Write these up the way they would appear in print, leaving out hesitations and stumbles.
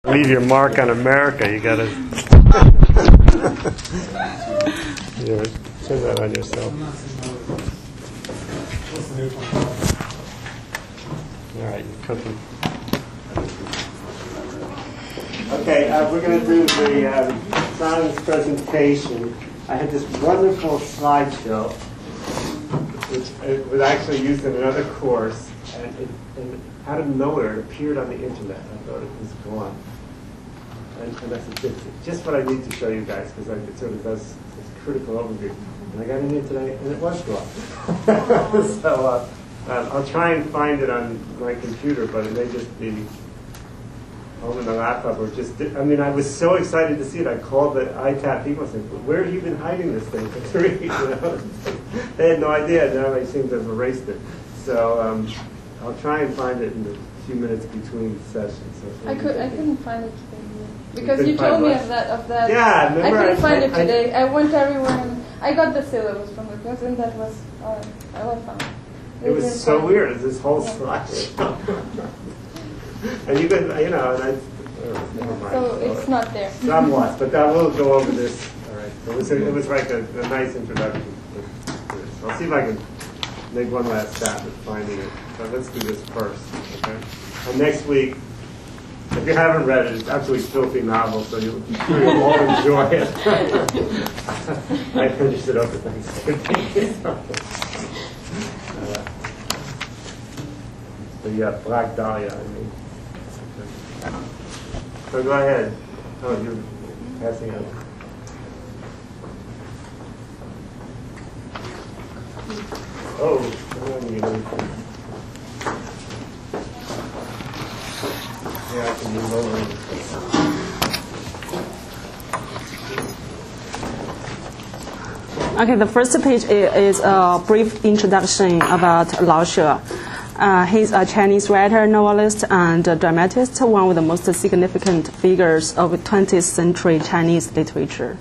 Leave your mark on America. You gotta send that on yourself. All right, cooking. Okay, we're going to do the science presentation. I had this wonderful slideshow, which it was actually used in another course, and out of nowhere it appeared on the internet. I thought it was gone. And I said, it's just what I need to show you guys, because it sort of does this critical overview. And I got in here today, and it was gone. So I'll try and find it on my computer, but it may just be home in the laptop, or just, I mean, I was so excited to see it. I called the ITAP people and said, where have you been hiding this thing for 3 weeks? You know? They had no idea. Now they seem to have erased it. So I'll try and find it in the few minutes between sessions. So I couldn't find it today. Because you told me of that. Yeah, remember? I couldn't find it today. I went everywhere and I got the syllabus from the class, and that was I was fine. It was so weird. It's this whole slideshow. And you could, you know, and never mind. So it's not there. Somewhat, but we'll go over this. All right. So it was like a nice introduction to this. I'll see if I can make one last stab at finding it. But let's do this first, okay? And next week, if you haven't read it, it's absolutely filthy novel, so you'll all enjoy it. I finished it over Thanksgiving. The Black Dahlia, I mean. So go ahead. Oh, you're passing out. Oh, I don't need anything. Yeah, I can move over. Okay, the first page is a brief introduction about Lao She. He's a Chinese writer, novelist, and dramatist, one of the most significant figures of 20th century Chinese literature.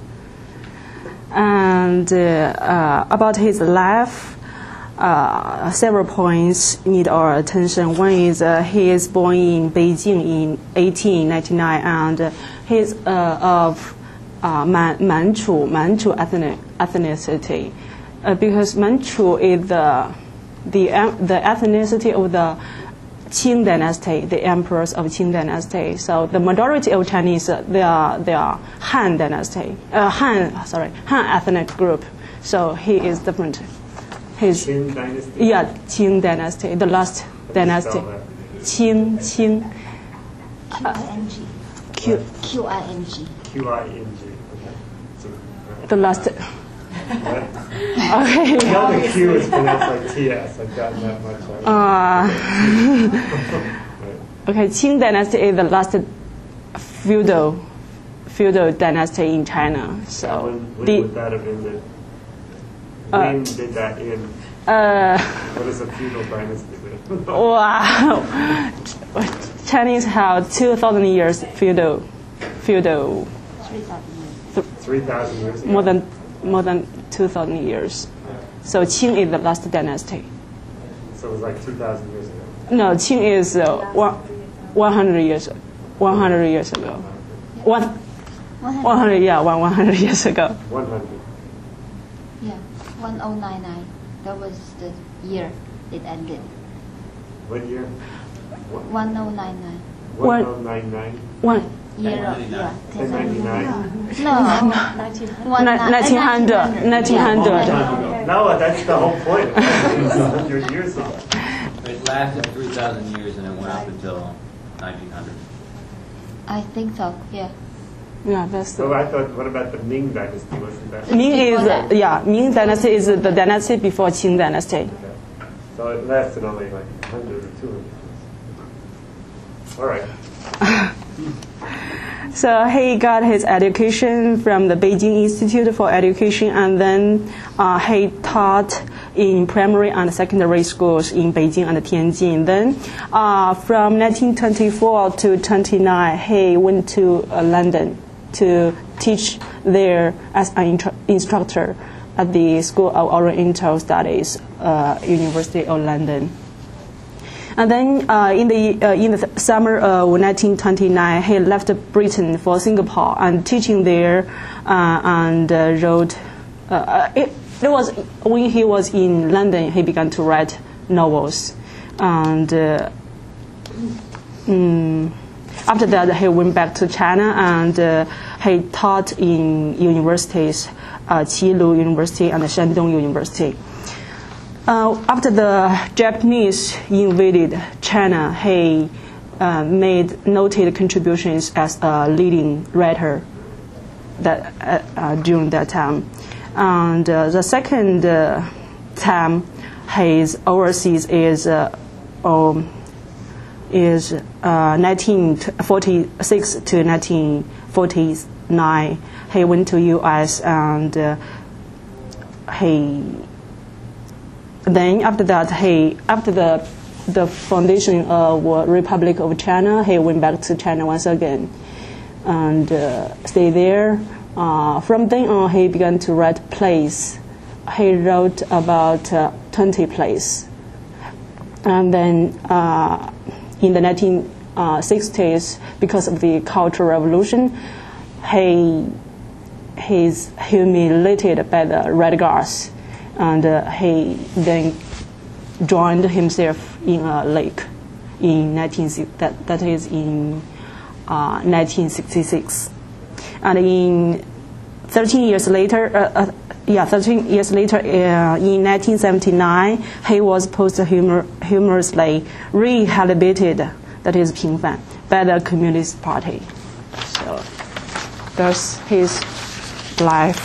And about his life, several points need our attention. One is he is born in Beijing in 1899, and he's of Manchu ethnicity, because Manchu is the ethnicity of the Qing dynasty, the emperors of Qing dynasty. So the majority of Chinese, they are Han dynasty, Han ethnic group. So he is different. His Qing dynasty? Yeah, Qing dynasty, the last dynasty. Qing. Qing. Qing. Qing. QING. Okay. So, The last. what? Okay. Now the Q is pronounced like TS. I've gotten that much. Okay, Qing dynasty is the last feudal dynasty in China. So when would that have ended? When did that end? What is a feudal dynasty? Wow. Chinese have 2,000 years feudal. 3,000 years ago. More than 2,000 years. So Qing is the last dynasty. So it was like 2,000 years ago. No, Qing is 100 years. 100 years ago. 100. Yeah, 100 years ago. 100. Yeah, 1099. That was the year it ended. What year? 1099. 1099. Year of, yeah. 1099. No, 1900. No, that's the whole point. It's 100 years ago. It lasted 3,000 years and it went up until 1900. I think so, yeah. Yeah, that's So I thought, what about the Ming dynasty? Wasn't that? Ming is Ming dynasty is the dynasty before Qing dynasty. Okay. So it lasted only like 100 or 200 years. All right. So he got his education from the Beijing Institute for Education, and then he taught in primary and secondary schools in Beijing and Tianjin. Then from 1924 to 29, he went to London to teach there as an instructor at the School of Oriental Studies, University of London. And then in the summer of 1929, he left Britain for Singapore and teaching there, and wrote. It was when he was in London, he began to write novels, and after that he went back to China, and he taught in universities, Qilu University and Shandong University. After the Japanese invaded China, he made noted contributions as a leading writer during that time. And the second time his overseas is 1946 to 1949. He went to U.S. and then after that after the foundation of Republic of China, he went back to China once again and stayed there. From then on, he began to write plays. He wrote about 20 plays. And then in the 1960s, because of the Cultural Revolution, he's humiliated by the Red Guards, and he then joined himself in a lake in 1966. And in 13 years later, in 1979, he was posthumously rehabilitated, that is 平反, by the Communist Party. So that's his life.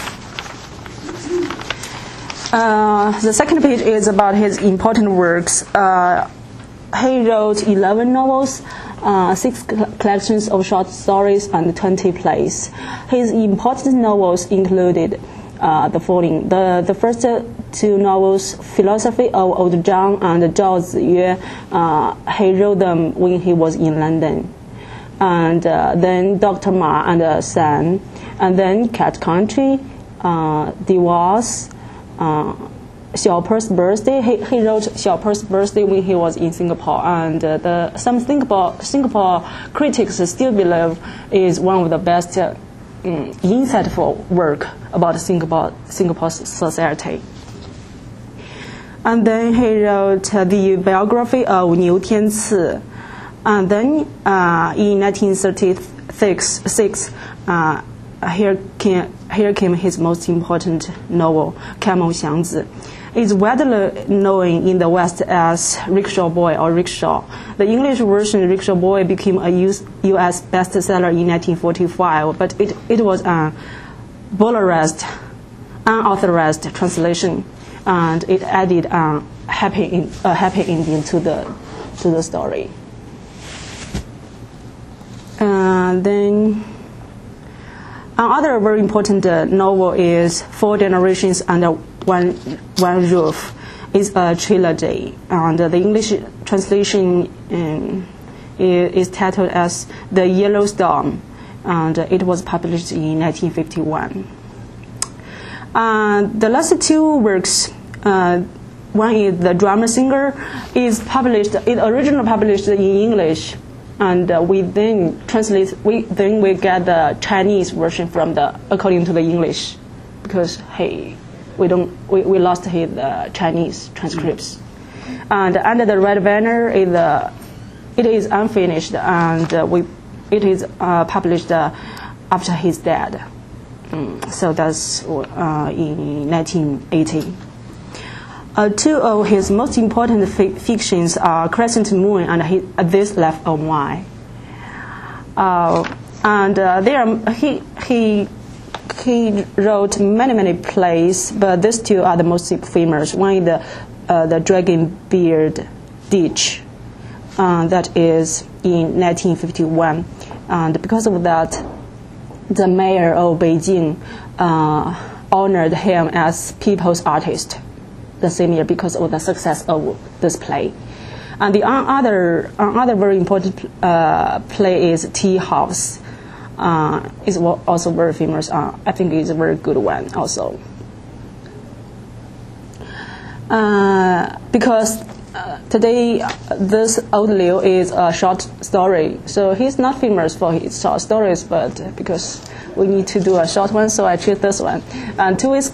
The second page is about his important works. He wrote 11 novels, 6 collections of short stories, and 20 plays. His important novels included the following. The first 2 novels, Philosophy of Old Zhang and Zhao Ziyue, he wrote them when he was in London. And then Dr. Ma and Son, and then Cat Country, Divorce, Xiao Pe's Birthday. He wrote Xiao Pe's Birthday when he was in Singapore, and some Singapore critics still believe is one of the best insightful work about Singapore society. And then he wrote the biography of Niu Tianci. And then in 1936, here came his most important novel, Camel Xiangzi. It's widely known in the West as Rickshaw Boy or Rickshaw. The English version, Rickshaw Boy, became a U.S. bestseller in 1945, but it was a unauthorized translation, and it added a happy ending to the story. Then another very important novel is 4 Generations Under One Roof. It's a trilogy, and the English translation is titled as The Yellow Storm, and it was published in 1951. The last 2 works, one is The Drummer Singer, is originally published in English, and we then we get the Chinese version according to the English, because we lost his Chinese transcripts. And Under the Red Banner it is unfinished, and it is published after his death. So that's in 1980. 2 of his most important fictions are Crescent Moon and This Life of Mine. He wrote many plays, but these 2 are the most famous. One is the Dragon Beard Ditch, that is in 1951, and because of that, the mayor of Beijing honored him as People's Artist the same year because of the success of this play. And the other very important play is Tea House. It's also very famous. I think it's a very good one also. Because today this Old Liu is a short story. So he's not famous for his short stories, but because we need to do a short one, so I choose this one. And 2 weeks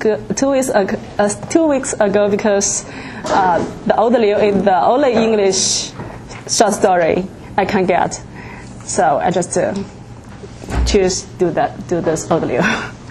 ago, because the Old Liu is the only English short story I can get, so I just choose do this Old Liu.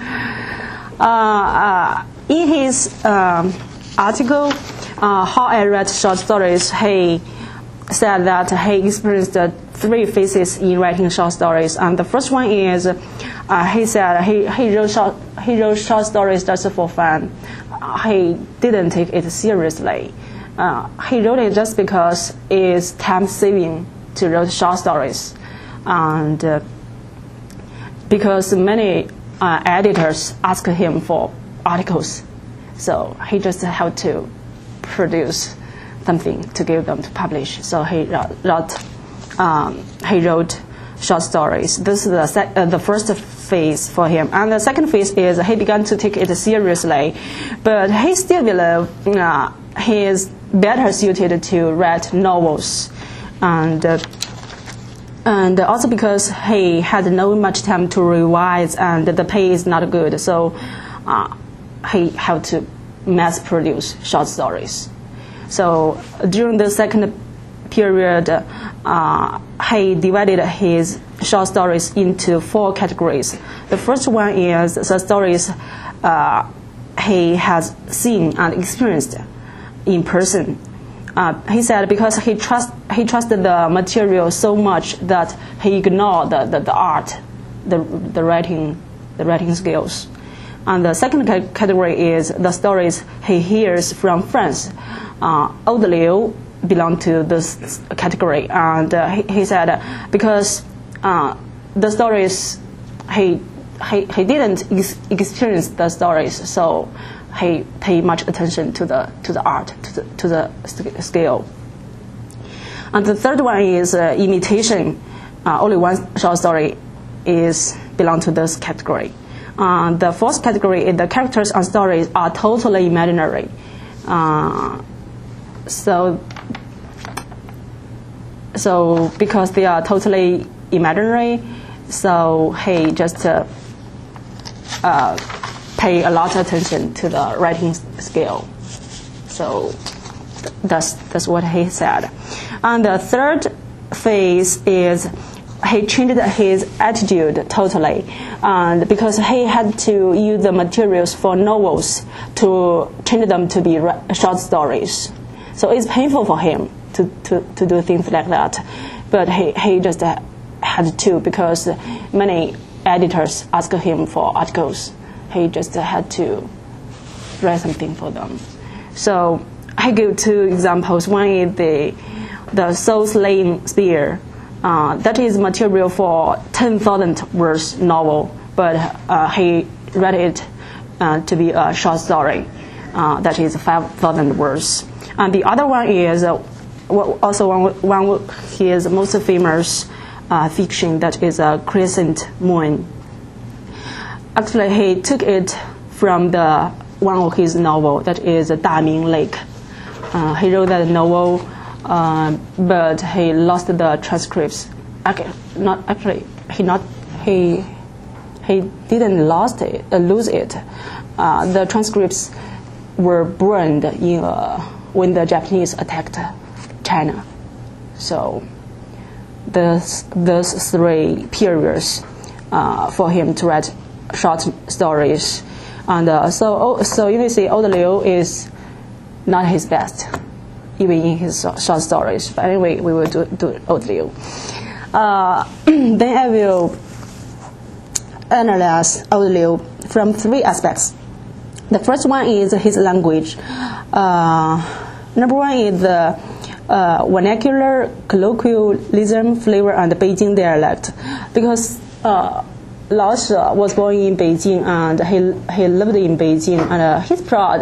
In his article, How I Write Short Stories, he said that he experienced 3 phases in writing short stories. And the first one is, he said he wrote short stories just for fun. He didn't take it seriously. He wrote it just because it's time-saving to write short stories. And because many editors ask him for articles, so he just had to produce something to give them to publish. So he wrote short stories. This is the first phase for him. And the second phase is he began to take it seriously, but he still believed he is better suited to write novels, and also because he had no much time to revise and the pay is not good, so he had to mass produce short stories. So during the second period, he divided his short stories into 4 categories. The first one is the stories he has seen and experienced in person. He said because he trusted the material so much that he ignored the art, the writing skills. And the second category is the stories he hears from friends. Old Liu belonged to this category, and he said because the stories he didn't experience the stories, so he paid much attention to the art, to the skill. And the third one is imitation. Only one short story belong to this category. The fourth category is the characters and stories are totally imaginary. So because they are totally imaginary, so he just pay a lot of attention to the writing skill. So that's what he said. And the third phase is he changed his attitude totally, and because he had to use the materials for novels to change them to be short stories. So it's painful for him to do things like that, but he just had to, because many editors asked him for articles. He just had to write something for them. So I give 2 examples. One is the Soul Slaying Spear. That is material for 10,000 words novel, but he read it to be a short story. That is 5,000 words. And the other one is also one of his most famous fiction, that is Crescent Moon. Actually, he took it from one of his novel, that is Da Ming Lake. He wrote that novel, but he lost the transcripts. He didn't lose it. The transcripts were burned when the Japanese attacked China. So those 3 periods for him to write short stories. And so you may say Old Liu is not his best, even in his short stories. But anyway, we will do Old Liu. Then I will analyze Old Liu from 3 aspects. The first one is his language. Number 1 is the vernacular, colloquialism, flavor, and Beijing dialect. Because Lao She was born in Beijing, and he lived in Beijing, and he's proud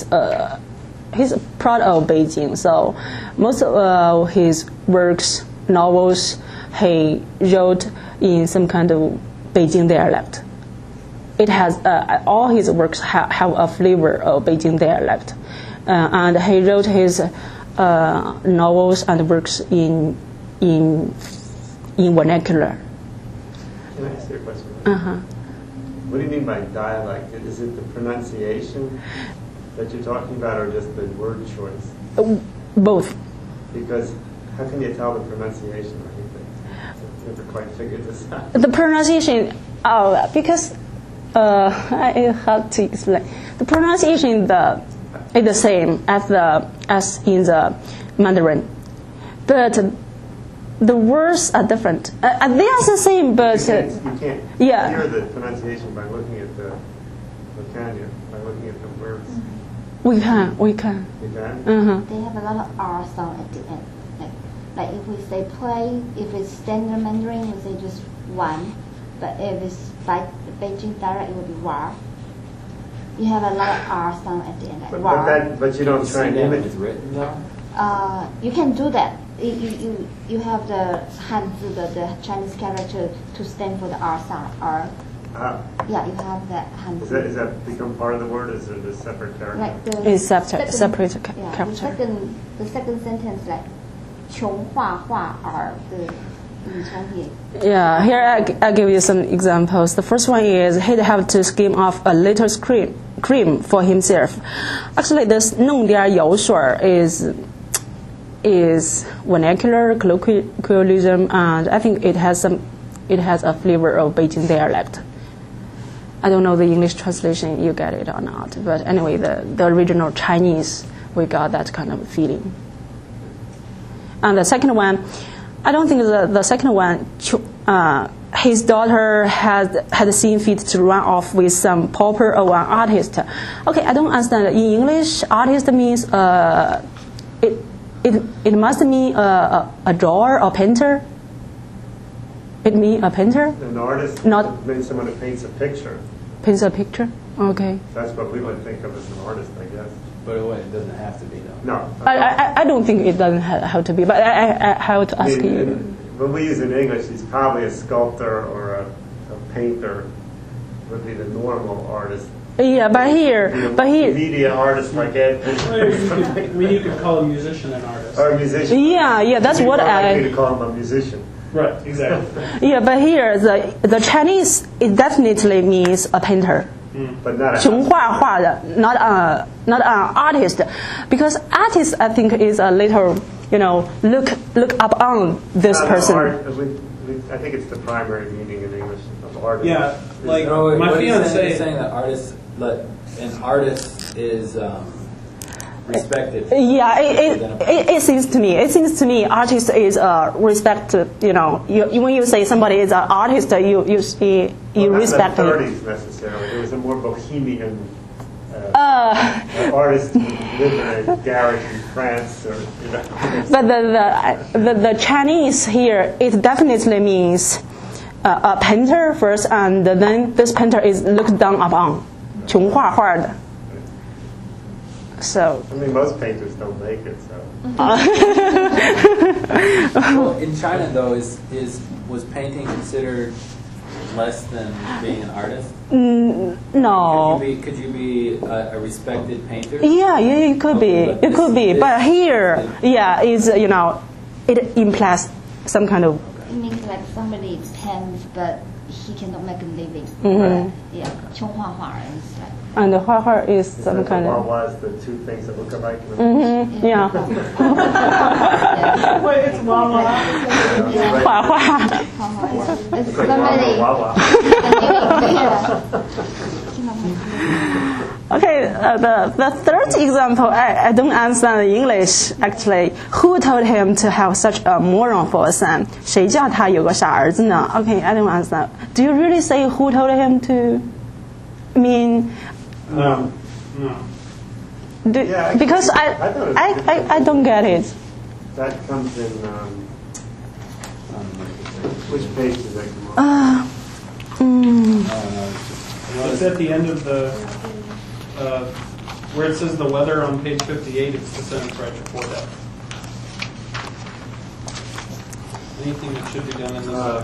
of Beijing. So most of his works, novels, he wrote in some kind of Beijing dialect. It has all his works have a flavor of Beijing dialect, and he wrote his novels and works in vernacular. Can I ask you a question? Uh-huh. What do you mean by dialect? Is it the pronunciation that you're talking about, or just the word choice? Both. Because how can you tell the pronunciation? I've never quite figured this out. The pronunciation, because I have to explain. The pronunciation is the same as in the Mandarin, but the words are different. They are the same, but You can't yeah. hear the pronunciation by looking at the. Can you? By looking at the words. we can. You can. Uh-huh. They have a lot of R sound at the end. Like if we say play, if it's standard Mandarin, we say just one. But if it's by Beijing dialect, it would be war. You have a lot of R sound at the end, like war. But you don't try and See that when imitate. it's written though? You can do that. You have the Hanzi, the Chinese character to stand for the R sound. R. Yeah, you have that Hanzi. Is that become part of the word? Is it a separate character? Like the It's separate yeah, character. the second sentence like 穷画画儿的女成也 Yeah, here I give you some examples. The first one is he'd have to skim off a little cream for himself. Actually, this 弄点油水 is vernacular colloquialism, and I think it has a flavor of Beijing dialect. I don't know the English translation, you get it or not, but anyway, the original Chinese, we got that kind of feeling. And the second one, I don't think the second one, his daughter had seen fit to run off with some pauper or an artist. Okay, I don't understand. In English, artist means it must mean a drawer or painter. It means a painter. An artist Not- means someone who paints a picture. Paints a picture. Okay. That's what we would think of as an artist, I guess. But it doesn't have to be though. No. I don't think it doesn't have to be, but I have to ask you. When we use in English, he's probably a sculptor or a painter would be the normal artist. Yeah, but here, Media artist like Ed. You could call a musician an artist. Or a musician. yeah, that's what I I. to call him a musician. Right, exactly. Yeah, but here the Chinese it definitely means a painter. But not a 穷画画的, not an artist, because artist I think is a little look up on this person. I think it's the primary meaning in English of artist. Yeah, like No, my what he's fiance. saying that an artist is respected. Yeah, it seems to me artist is respect. When you say somebody is an artist, you respect Not him. in the 30s necessarily. It was a more bohemian artist who lived in a garage in France, or But the Chinese here, it definitely means a painter first, and then this painter is looked down upon. 穷画画的. So. I mean, most painters don't make it. So Well, in China though, was painting considered less than being an artist? No. Could you be a respected painter? Yeah, it could be. But It could be. this- But here, yeah, it implies some kind of. It means like somebody paints, but he cannot make a living. Mhm. Yeah, 穷画画 is like. And the 画画 is some What kind of. was the two things that look alike? in the Yeah. Wait, it's Wawa. Right. 画画. It's Like somebody. Wawa. Okay, the third example, I don't understand the English actually. Who told him to have such a moron for a son? 谁叫他有个傻儿子呢? Okay, I don't understand. Do you really say who told him to? I mean, No. Yeah, because I thought it was I don't get it. That comes in. Which page does that come on? It's at the end of the, where it says the weather on page 58, it's the sentence right before that. Anything that should be done in the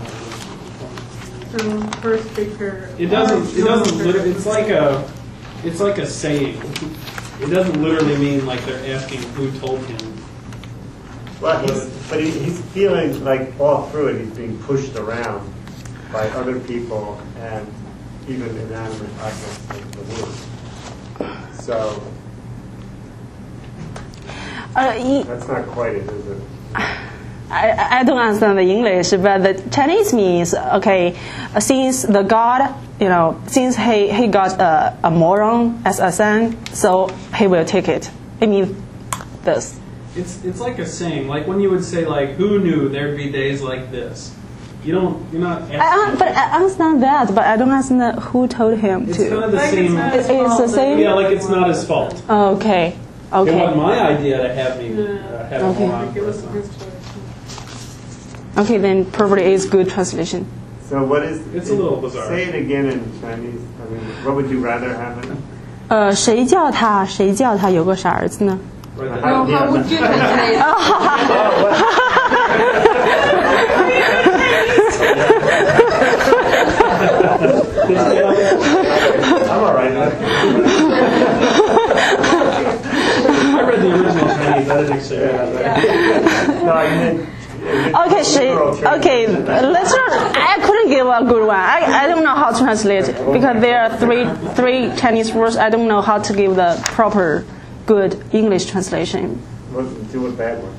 First picture. It doesn't literally, it's like a saying. It doesn't literally mean like they're asking who told him Well, he's feeling like all through it he's being pushed around by other people and even inanimate objects like the wood. So that's not quite it, is it? I don't understand the English, but the Chinese means, okay, since the God, since he got a moron as a son, so he will take it. It means this. It's like a saying, like when you would say, like, who knew there'd be days like this? You're not asking. But I understand that, but I don't understand who told him It's to. kind of the same. It's the same? Yeah, like it's not his fault. Okay. It wasn't Okay. my idea to have me have a Okay. moron. Okay, then probably is good translation. So what is? It's a little bizarre. Say it again in Chinese. I mean, what would you rather have it? 谁叫他有个傻儿子呢？ Right there. No, how would you translate? I'm all right. I read the original Chinese. I didn't actually read that. No, I meant. Okay, let's not. I couldn't give a good one. I don't know how to translate it because there are three Chinese words. I don't know how to give the proper, good English translation. Do a bad one.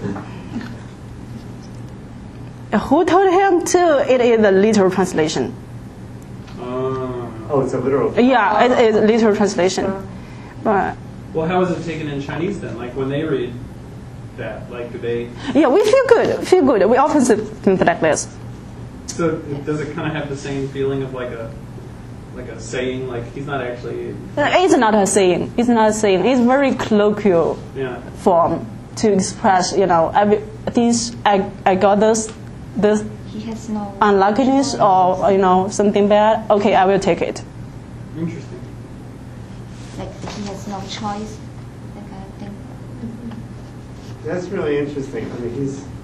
Who told him to? It is a literal translation. Oh, it's a literal. Yeah, it is a literal translation. But Well, how is it taken in Chinese then? Like when they read that, like do they? yeah, we feel good. We often say things like this. So does it kind of have the same feeling of like a saying? Like he's not actually. It's not a saying. It's not a saying. It's very colloquial Yeah. form to express. I got this He has no unluckiness or something bad. Okay, I will take it. Interesting. like he has no choice, that kind of thing. That's really interesting. I mean,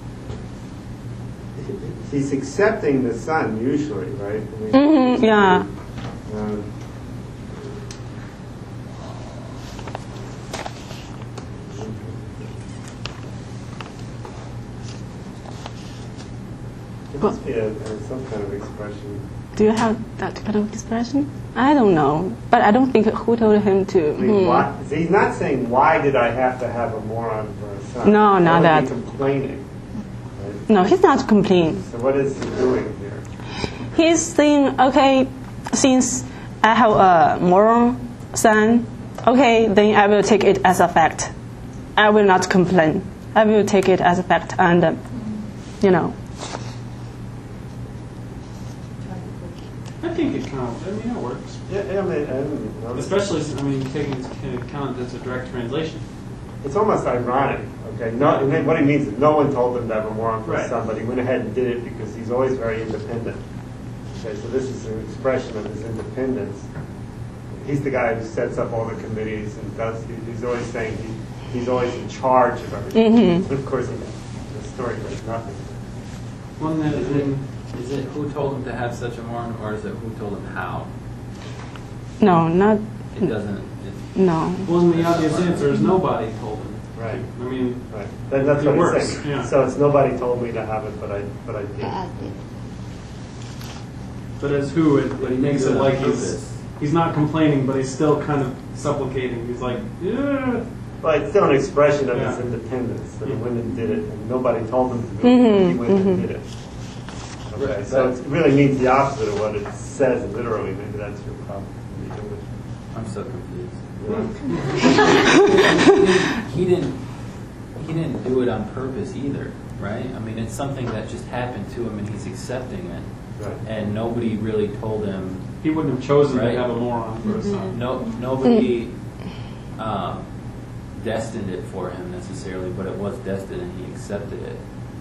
he's accepting the son usually, right? I mean, Yeah. It must be some kind of expression. Do you have that kind of expression? I don't know, but I don't think who told him to. I mean, why, see, he's not saying, why did I have to have a moron for a son? No, not He's that. complaining. Right? No, he's not complaining. So what is he doing here? He's saying, okay, since I have a moral son, okay, then I will take it as a fact. I will not complain. I will take it as a fact, and I think it counts. I mean, it works. Yeah, I mean, Especially, taking into account that's a direct translation. it's almost ironic. Okay, no, and then what he means is no one told him to have a moron for Right. son, but he went ahead and did it because he's always very independent. Okay, so this is an expression of his independence. He's the guy who sets up all the committees and he's always saying he's always in charge of everything. But of course, the story does nothing. One that Is it who told him to have such a moron, or is it who told him how? no, not It doesn't. no. Well, the obvious answer is nobody told him. Right. I mean, Right. That's It what works, he's saying. yeah. So it's nobody told me to have it, but I did. But I did. but as who, it But he makes did it it on like purpose. he's not complaining, but he's still kind of supplicating. He's like, yeah. But it's still an expression of his Yeah. independence that he went and did it, and nobody told him to do it. He went and did it. Okay, Right. so it really means the opposite of what it says literally. Maybe that's your problem. in the English. I'm so confused. Yeah. He didn't do it on purpose either, right? I mean, it's something that just happened to him, and he's accepting it. Right. And nobody really told him. He wouldn't have chosen Right. to have a moron for a son. Nobody destined it for him necessarily, but it was destined, and he accepted it.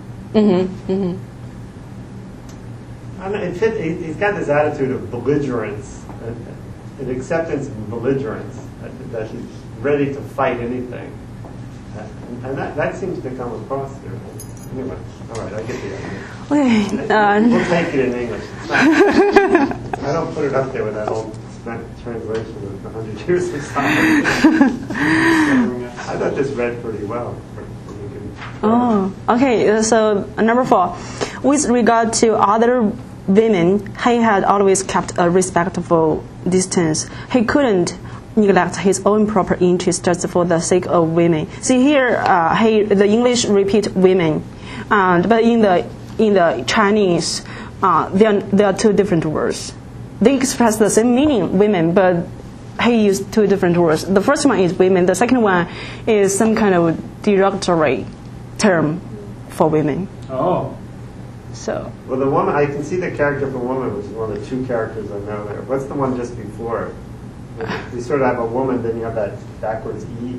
I don't know, he's got this attitude of belligerence, an acceptance of belligerence, that he's ready to fight anything. And that seems to come across here. Anyway, all right, I get the idea. Okay. We'll take it in English. It's not, I don't put it up there with that old Spanish translation of 100 years of silence. I thought this read pretty well. You can Oh, okay. So number 4, with regard to other women, he had always kept a respectful distance. He couldn't neglect his own proper interest just for the sake of women. See here, the English repeat women, but in the Chinese, there are 2 different words. They express the same meaning, women, but he used 2 different words. The first one is women. The second one is some kind of derogatory term for women. Oh. So. Well, the woman, I can see the character for woman, which is one of the 2 characters I know there. What's the one just before it? You sort of have a woman, then you have that backwards E.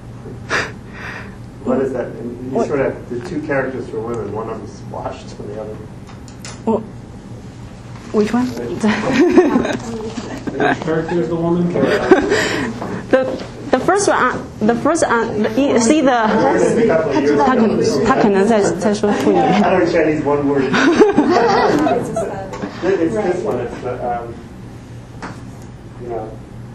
What is that? And you sort of have the 2 characters for women. One of them squashed and the other. Well, which one? Which character is the woman? The first one, see the 他可能在说妇女。 I don't Chinese one word. It's this one. It's you know.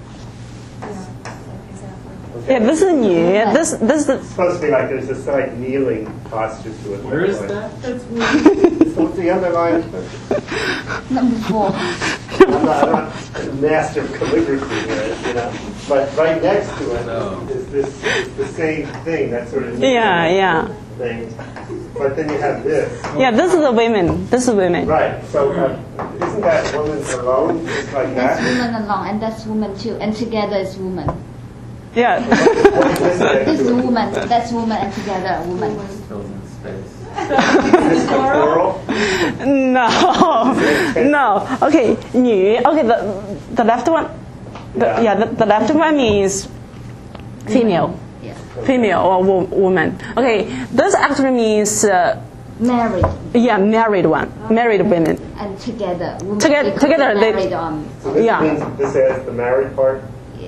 Yeah, this is 女。This is It's supposed to be like there's this like kneeling posture to it. Where is that? What's the other line? Number 4. I'm not a master of calligraphy here, you know. But right next to it is the same thing, that sort of yeah. thing. But then you have this. Yeah, this is the women. This is women. Right. So isn't that woman alone, just like That's that? woman alone, and that's woman too, and together is woman. Yeah. What is this next This is to it? woman, that's woman, and together woman. Fills in space. Is this the plural? No. Okay, 女. Okay, the left one. The left one means female. Yeah. Female or woman. Okay, this actually means Married married one, married women. and together. Woman Together they- married So this Yeah. means this has the married part?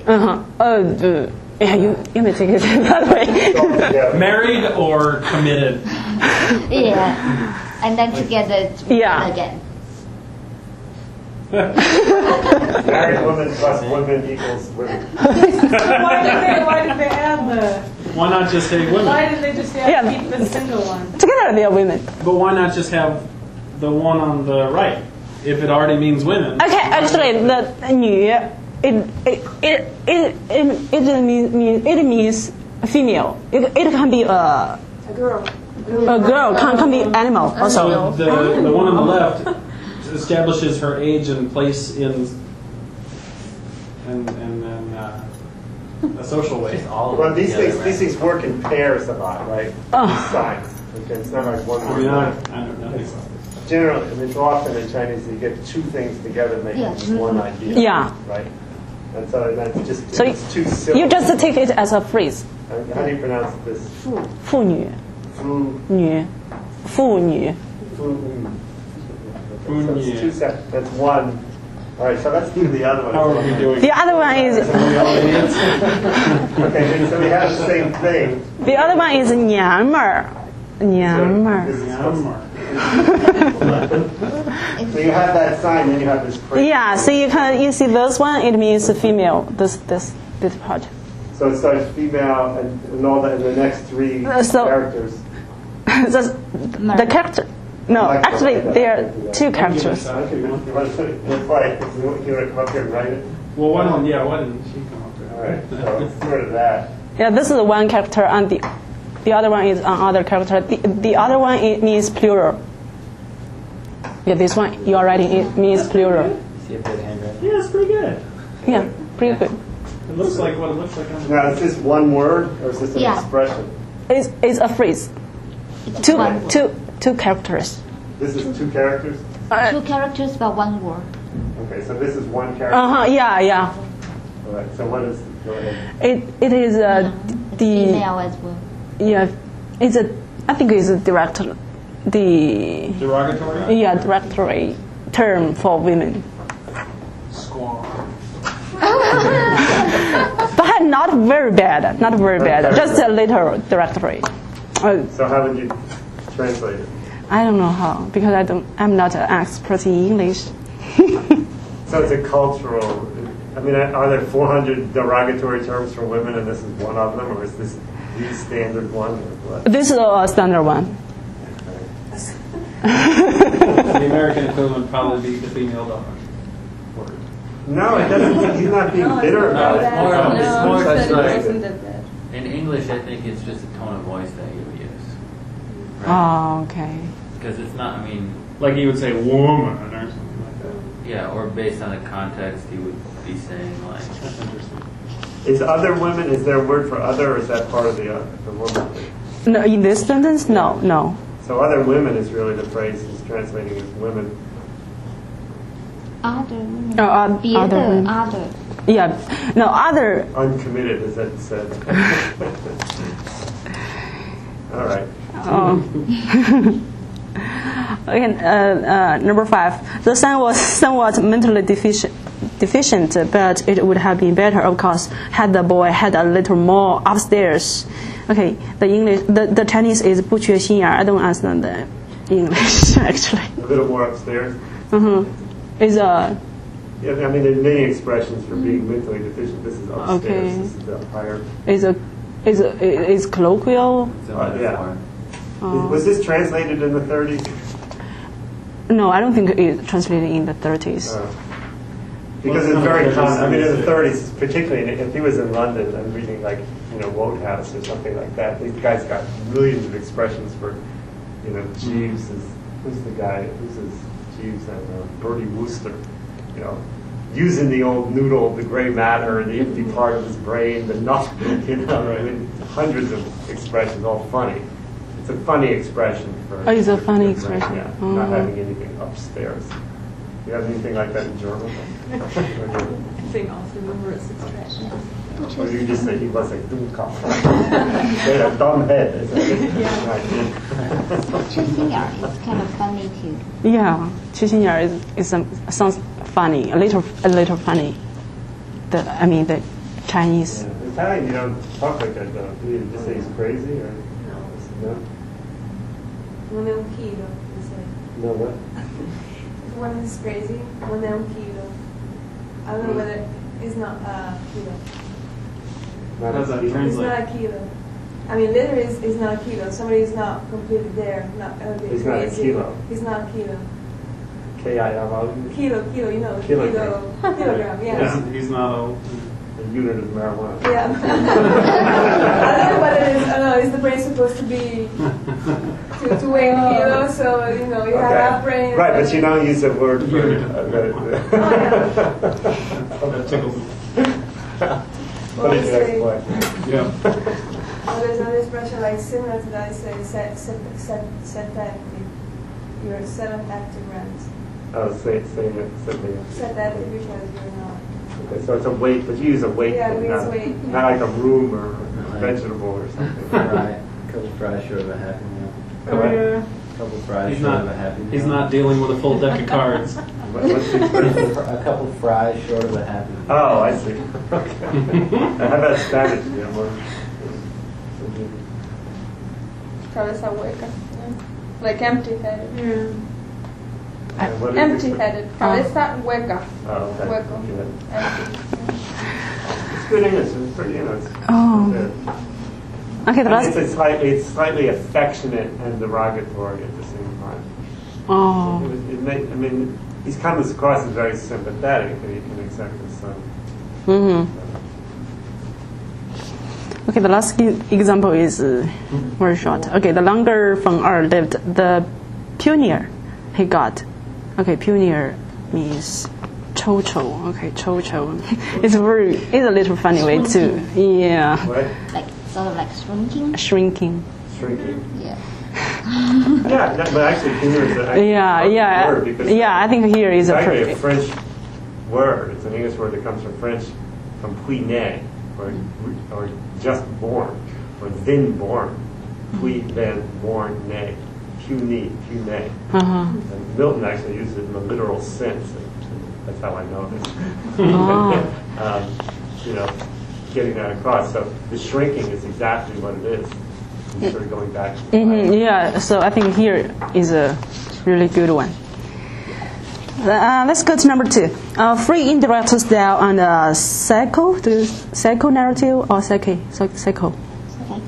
Yeah, you may take it that way. Yeah. Married or committed? Yeah. And then together it's woman Yeah. again. Married woman plus women equals women. Why did they add the? Why not just say women? Why did they just Yeah. keep the single one? Together they are women. But why not just have the one on the right if it already means women? Okay, actually, the 女 it means female. It can be a girl. A girl can be animal also. So the one on the left establishes her age and place in a social way. Well, these things work in pairs a lot, right? These signs. Okay, it's not like one I word. mean, I don't know. Generally, I mean, it's often in Chinese you get 2 things together making one idea. Yeah. Right. And so that's just So it's too simple. you just take it as a phrase. How do you pronounce this? 妇女 Fu. 女妇女 Fu. So Fu. it's 2 sets. That's one. All right. So let's do the other one. How are we doing? The other one is Okay. So we have the same thing. 娘们儿 This is Myanmar. So you have that sign, then you have this phrase. Yeah, so you see this one, it means female. This part. So it starts female and all that, and the next 3 So- characters. The character. No, actually there are 2 characters. Okay, you want to play? You want to come up here and write it? Well, why didn't she come up All there? right. So it's sort of that. Yeah, this is one character, and the other one is another character. The other one it means plural. Yeah, this one you are writing it means plural. See a good handwriting. Yeah, it's pretty good. Yeah, pretty good. It looks like what it looks like on the Now, is this one word or is this an Yeah. expression? It's a phrase. Two characters. This is 2 characters? 2 characters but 1 word. Okay, so this is 1 character. Yeah. All right, so what is, go ahead. It is the Female as well. yeah. I think it's a derogatory. derogatory term for women. Squaw. But not very bad. Not very bad. Just a little derogatory. So how would you translate it? I don't know how because I'm not an expert in English. So it's a cultural, I mean, are there 400 derogatory terms for women and this is one of them, or is this the standard one or what? This is a standard one. The American equivalent would probably be the female dog word. No, it doesn't. He's not being bitter No, about it's it. more of- it's no, more he such said it like- wasn't that bad. In English, I think it's just a tone of voice that you would use. Oh, okay. Because it's not, I mean, Like he would say woman or something like that. yeah, or based on the context, he would be saying like, That's interesting. Is other women? Is there a word for other, or is that part of the woman thing? No, in this sentence, no. So other women is really the phrase he's translating as women. Other women. Other Other. women. Other. Yeah, no, other. Uncommitted, as that said. All right. Okay, number 5. The son was somewhat mentally deficient, but it would have been better, of course, had the boy had a little more upstairs. Okay, the Chinese is 不缺心眼儿. I don't understand the English actually. A little more upstairs. Is a Yeah, I mean, there are many expressions for being mentally deficient. This is upstairs. Okay. This is the higher. is colloquial. similar yeah. form. Was this translated in the 30s? No, I don't think it's translated in the 30s. Because it's very common. I mean, in the 30s, particularly if he was in London and reading like, Wodehouse or something like that, these guys got millions of expressions for, Jeeves is, who's the guy, who's his Jeeves and Bertie Wooster, using the old noodle, the gray matter, the empty part of his brain, the nothing, I mean, hundreds of expressions, all funny. It's a funny expression for. Oh, it's a funny for brain, expression. Yeah, Oh. not having anything upstairs. You have anything like that in German? I think also numerous expressions. Or you just say he was a Dummkopf. He had a dumb head. Is that it? Right. 缺心眼儿 is kind of funny too. Yeah, 缺心眼儿 sounds funny, a little funny. The Chinese. Yeah. Italian, you don't talk like that, though. Do you just say he's crazy or no? Non è un chilo, mi sa. No, what? One is crazy, one è un chilo. I don't know whether it's not a kilo. Not How's that a- It's translate? not a kilo. I mean, literally, is not a kilo. Somebody is not completely there. Not a bit He's not a crazy. kilo. He's not a kilo. K-I-L-O. Kilo, you know, Kilogram. kilogram, yeah. He's not a. A unit of marijuana. Yeah. I don't know what it is. I don't know. Is the brain supposed to be to weigh a kilo? So you have a brain. Right, but you don't use a word for That tickles me. What did you explain? Yeah. Well, there's another expression like similar to that. It says set active. You're 7 actigrams. Oh, say it. Set active because you're not. Okay, so it's a weight, but you use a weight, Yeah, thing, we use not, weight. not like a room or a vegetable or something. Fry, a couple fries short of a happy meal. Correct. A couple fries He's short not. of a happy meal. He's not dealing with a full deck of cards. What's the expression? A couple fries short of a happy meal. Oh, I see. Okay. How about Spanish? Yeah, more. Cabeza hueca. Like empty-headed. And what is Empty-headed. Cabeza hueca. Oh, okay. Hueco. Yeah. Empty. It's good English. It's pretty, it's Oh. good. Okay, the And last. it's slightly affectionate and derogatory at the same time. Oh. I mean, he comes across as very sympathetic that he can accept his son. Okay, the last example is very short. Okay, the longer Feng Er lived, the pioneer he got. Okay, pioneer means Chou Chou. Okay, Chou Chou. It's a little funny way to, yeah, What? Like sort of like shrinking. shrinking. Shrinking. Yeah. Yeah, but actually, humor is an Yeah, word because yeah. I think here is it's a actually a French word. It's an English word that comes from French, from puiner, or just born, or then born. Puis then born né. Puny, puné. And Milton actually used it in the literal sense. That's how I know this. Getting that across. So the shrinking is exactly what it is. It's sort of going back to the Yeah, so I think here is a really good one. Let's go to number 2. Free indirect style and psycho narrative or psycho.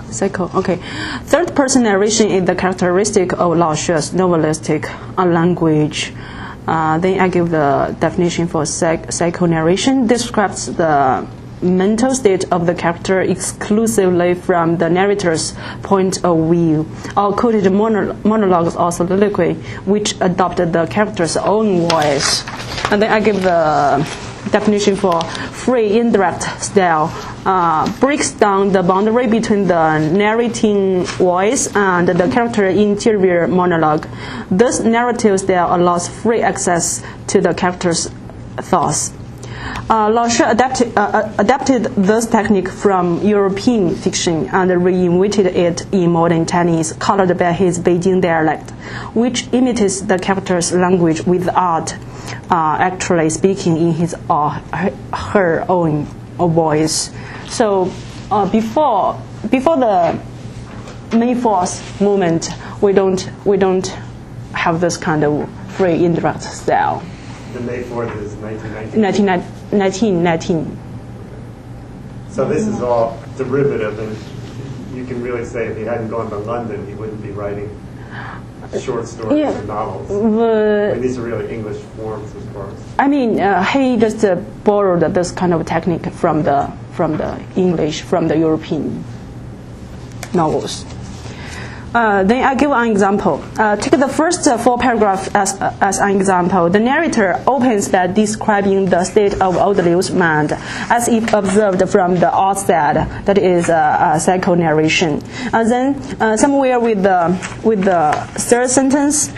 Psycho. Okay. Third person narration is the characteristic of Lao She's novelistic language. Then I give the definition for psychonarration. Describes the mental state of the character exclusively from the narrator's point of view, or quoted monologues or soliloquy, which adopted the character's own voice. And then I give the definition for free indirect style. Breaks down the boundary between the narrating voice and the character interior monologue. This narrative style allows free access to the character's thoughts. Lao She adapted this technique from European fiction and reinvented it in modern Chinese, colored by his Beijing dialect, which imitates the character's language without actually speaking in his or her own voice. So before the May 4th movement, we don't have this kind of free indirect style. The May 4th is 1919. 1919. So this is all derivative, and you can really say if he hadn't gone to London, he wouldn't be writing short stories and novels. I mean, these are really English forms, of course. I mean, he just borrowed this kind of technique from the English, from the European novels. Then I give an example. Take the first 4 paragraphs as an example. The narrator opens by describing the state of old Liu's mind as if observed from the outside. That is psychonarration. And then somewhere with the third sentence,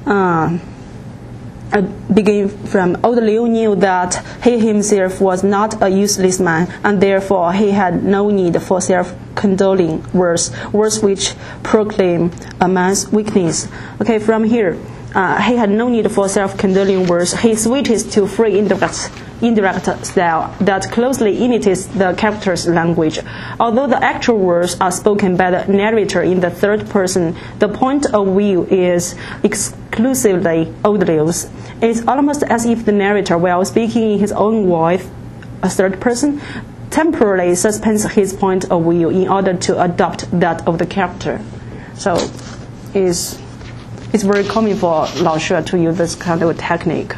begin from old Liu knew that he himself was not a useless man, and therefore he had no need for self-condoling words which proclaim a man's weakness. Okay, from here, he had no need for self-condoling words. He switches to free indirect style that closely imitates the character's language. Although the actual words are spoken by the narrator in the third person, the point of view is exclusively old Liu's. It's almost as if the narrator, while speaking in his own voice, a third person, temporarily suspends his point of view in order to adopt that of the character. So it's very common for Lao She to use this kind of technique.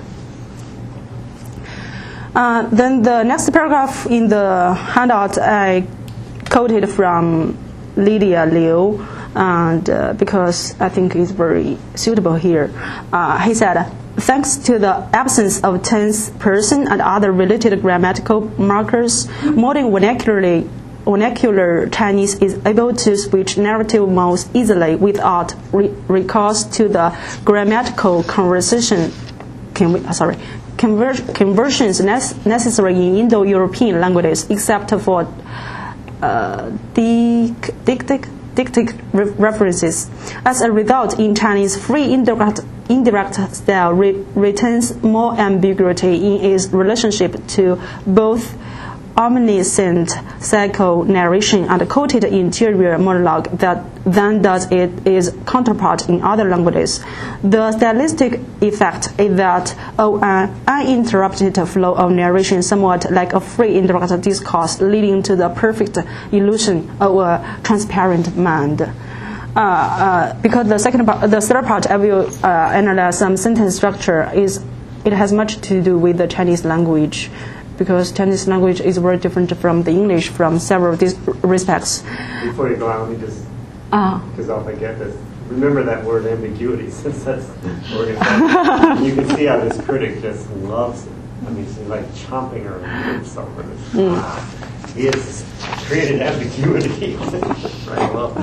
Then the next paragraph in the handout I quoted from Lydia Liu, and because I think it's very suitable here. He said, thanks to the absence of tense person and other related grammatical markers, modern vernacular Chinese is able to switch narrative modes easily without recourse to the grammatical conversions necessary in Indo-European languages, except for dictic references. As a result, in Chinese, free indirect style retains more ambiguity in its relationship to both omniscient psycho-narration and quoted interior monologue than does its counterpart in other languages. The stylistic effect is that of an uninterrupted flow of narration, somewhat like a free indirect discourse, leading to the perfect illusion of a transparent mind. Because the third part, I will analyze some sentence structure. It has much to do with the Chinese language, because Chinese language is very different from the English from several respects. Before you go on, let me just, because I'll forget this. Remember that word ambiguity, since that's what we're going to say. You can see how this critic just loves it. I mean, she's like chomping her lips over this. He has created ambiguity. Right, well.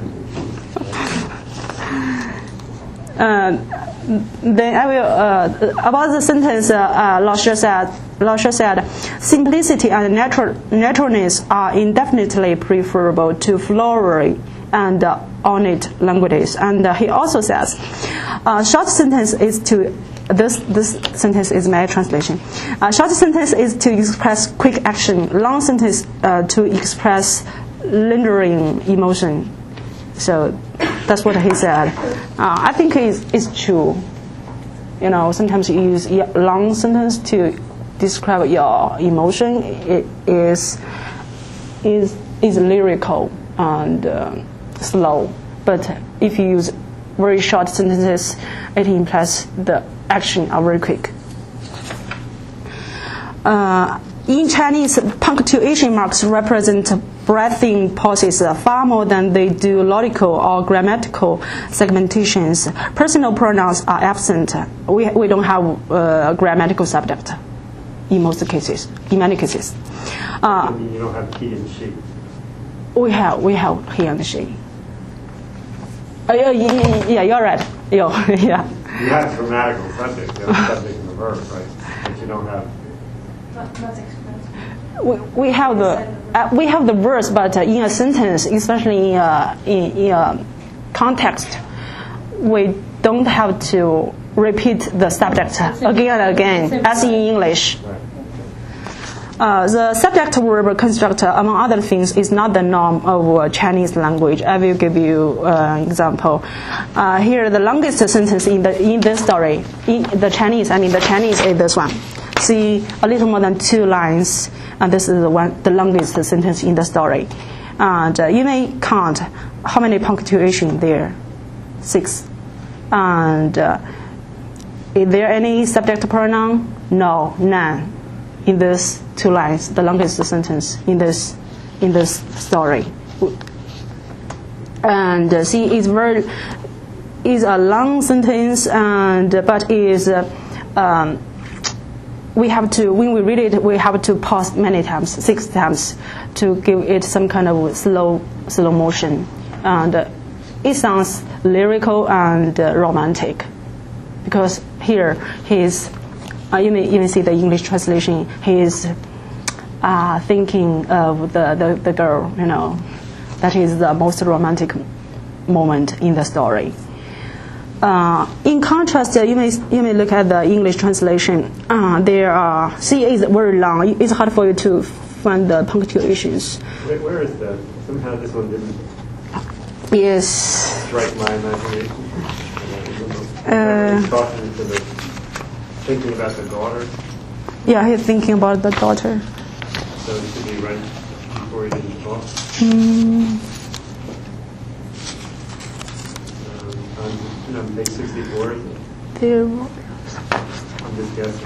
Then I will about the sentence. Lao She said, simplicity and naturalness are indefinitely preferable to flowery and ornate languages. And he also says, short sentence is to this sentence is my translation. Short sentence is to express quick action. Long sentence to express lingering emotion. So that's what he said. I think it's true. You know, sometimes you use long sentence to describe your emotion. It is lyrical. and slow. But if you use very short sentences, it implies the action are very quick. In Chinese, punctuation marks represent breathing pauses far more than they do logical or grammatical segmentations. Personal pronouns are absent. We don't have a grammatical subject in most cases, in many cases. You don't have he and she. We have he and she. Yeah, you're right. Yeah. You have grammatical subject, you have subject and the verb, right? But you don't have. Not express. We have the verbs, but in a sentence, especially in a context, we don't have to repeat the subject again and again, as in English. The subject-verb construct, among other things, is not the norm of Chinese language. I will give you an example. Here, the longest sentence in this story, in the Chinese is this one. See, a little more than 2 lines, and this is the longest sentence in the story. And you may count how many punctuation there. 6. And is there any subject pronoun? No, none. In this 2 lines, the longest sentence in this story. And see, it's a long sentence, but is we have to, when we read it, we have to pause many times, 6 times, to give it some kind of slow motion, and it sounds lyrical and romantic, because here he is. You may even see the English translation. He is thinking of the girl. That is the most romantic moment in the story. In contrast, you may look at the English translation. There are C is very long. It's hard for you to find the punctuations. Where is that? Somehow this one didn't. Yes. Strike my imagination. Talking to the. Thinking about the daughter? Yeah, he's thinking about the daughter. So it should be right before he didn't talk? On page 64, is it? There. I'm just guessing.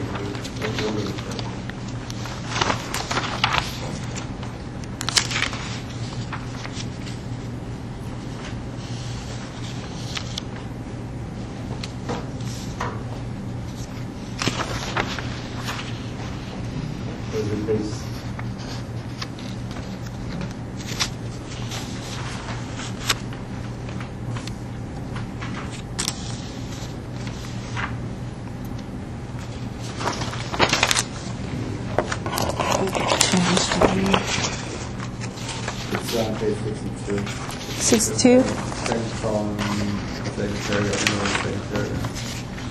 It's on page 62. 62. Second column, second paragraph, second paragraph.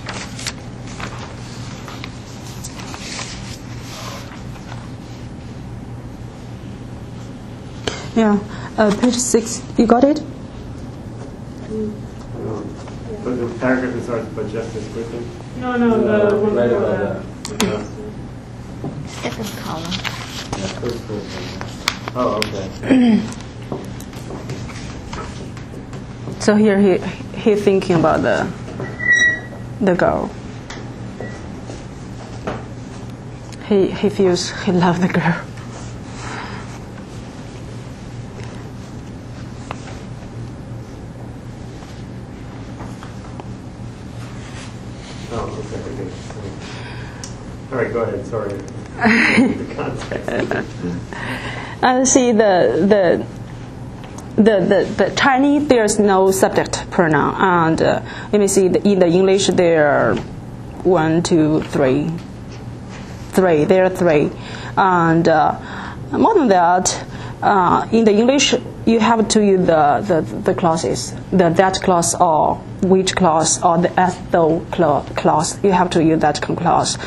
Yeah, page 6. You got it? But the paragraph is starts by Justice Griffin. No, the one Right below above that. Second column. Yeah, first paragraph. Oh, okay. So here he thinking about the girl. He feels he loves the girl. Oh, okay. All right, go ahead. Sorry. The context. And see the Chinese, there's no subject pronoun, and you may see in the English there are 1, 2, 3. There are 3, and more than that, in the English you have to use the clauses, the that clause or which clause or the as though clause. You have to use that clause.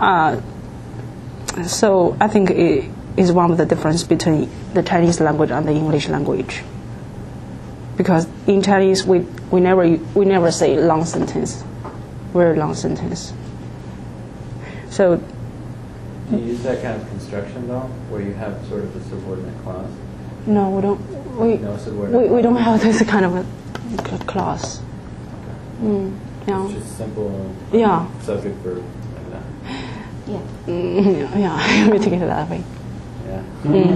So I think it is one of the difference between the Chinese language and the English language. Because in Chinese we never say long sentence, very long sentence. So Do you use that kind of construction though, where you have sort of a subordinate clause? No, we don't. No, so we're We don't have this kind of a clause. Yeah. It's just simple Yeah. subject verb like that. Yeah. Yeah. We take it that way. Yeah.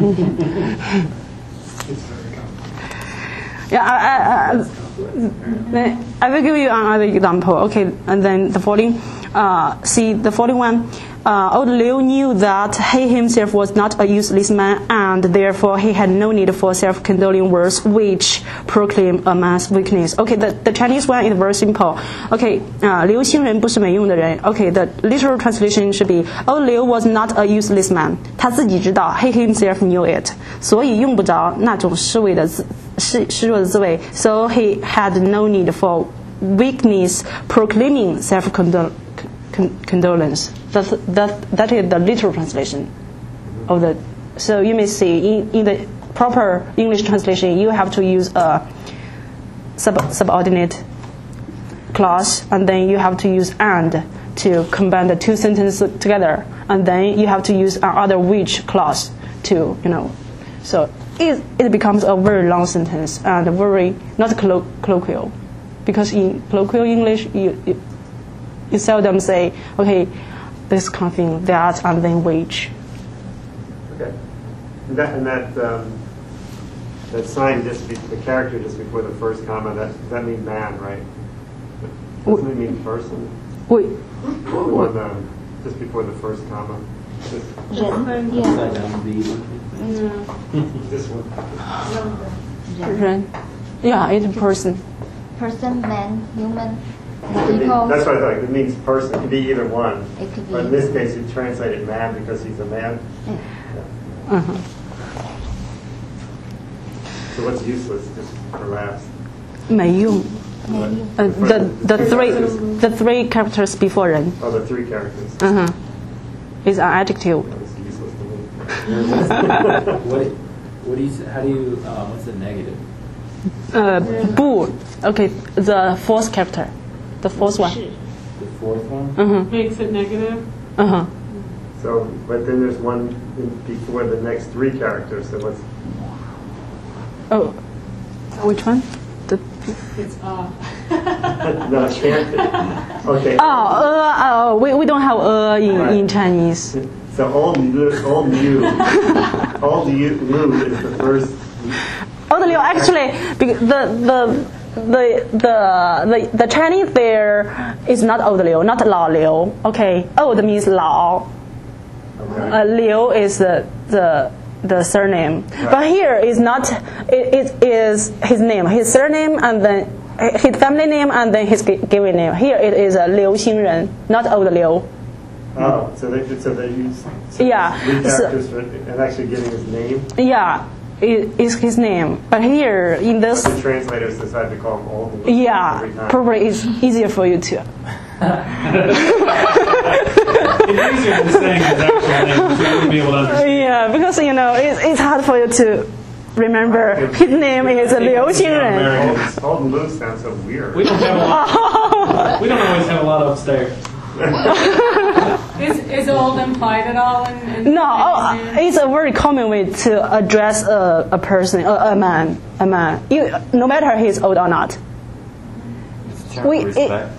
Yeah. I will give you another example. Okay, and then the following. See the following one. Old Liu knew that he himself was not a useless man, and therefore he had no need for self-condoling words which proclaim a man's weakness. Okay, the Chinese one is very simple. Okay, 刘星人不是没用的人. Okay, the literal translation should be Old Liu was not a useless man. 他自己知道 he himself knew it. 所以用不着那种虚弱的滋味. So he had no need for weakness proclaiming self-condolence. That is the literal translation of the. So you may see in the proper English translation, you have to use a subordinate clause, and then you have to use and to combine the two sentences together, and then you have to use another which clause to, So it becomes a very long sentence and very not colloquial, because in colloquial English you seldom say, okay, this kind of thing, that, and then which. Okay. And that sign, the character just before the first comma, that means man, right? Doesn't it mean person? Wait. Or just before the first comma? Ren. Yeah. Upside down B. This one. Ren. Yeah, it's a person. Person, man, human, That's people. what I thought. It means person. It could be either one. It could be. But in this case, you translated man because he's a man. Uh-huh. So what's useless? Just perhaps. 没用. Maybe. The three characters before 人. Oh, the three characters. Uh-huh. Is an adjective. That's useless to me. What do you? How do you? What's the negative? 不. Okay, the fourth character. The fourth one. The fourth one. Uh-huh. Makes it negative. Uh-huh. So, but then there's one before the next three characters. So what's? Oh, which one? It's No, it can't be. Okay. We don't have in Chinese. So old Liu is the first. Old Liu actually, the Chinese there is not Old Liu, not Lao Liu. Okay, old means Lao. Okay. Liu is the surname, Right. but here is not. It is his name, his surname, and then his family name, and then his given name. Here it is Liu Xingren, not Old Liu. Oh, so they use Yeah. three characters and actually giving his name. Yeah, it is his name. But here in this, The translators decided to call him old Liu yeah, every time. probably it's easier for you to. It's easier than saying his actual name, so you wouldn't be able to understand. Yeah, because it's hard for you to remember. His name is Liu Xingren. Old Liu sounds so weird. We don't always have a lot upstairs. Is old implied at all in No, it's a very common way to address a person, a man. No matter he's old or not. It's a term of respect.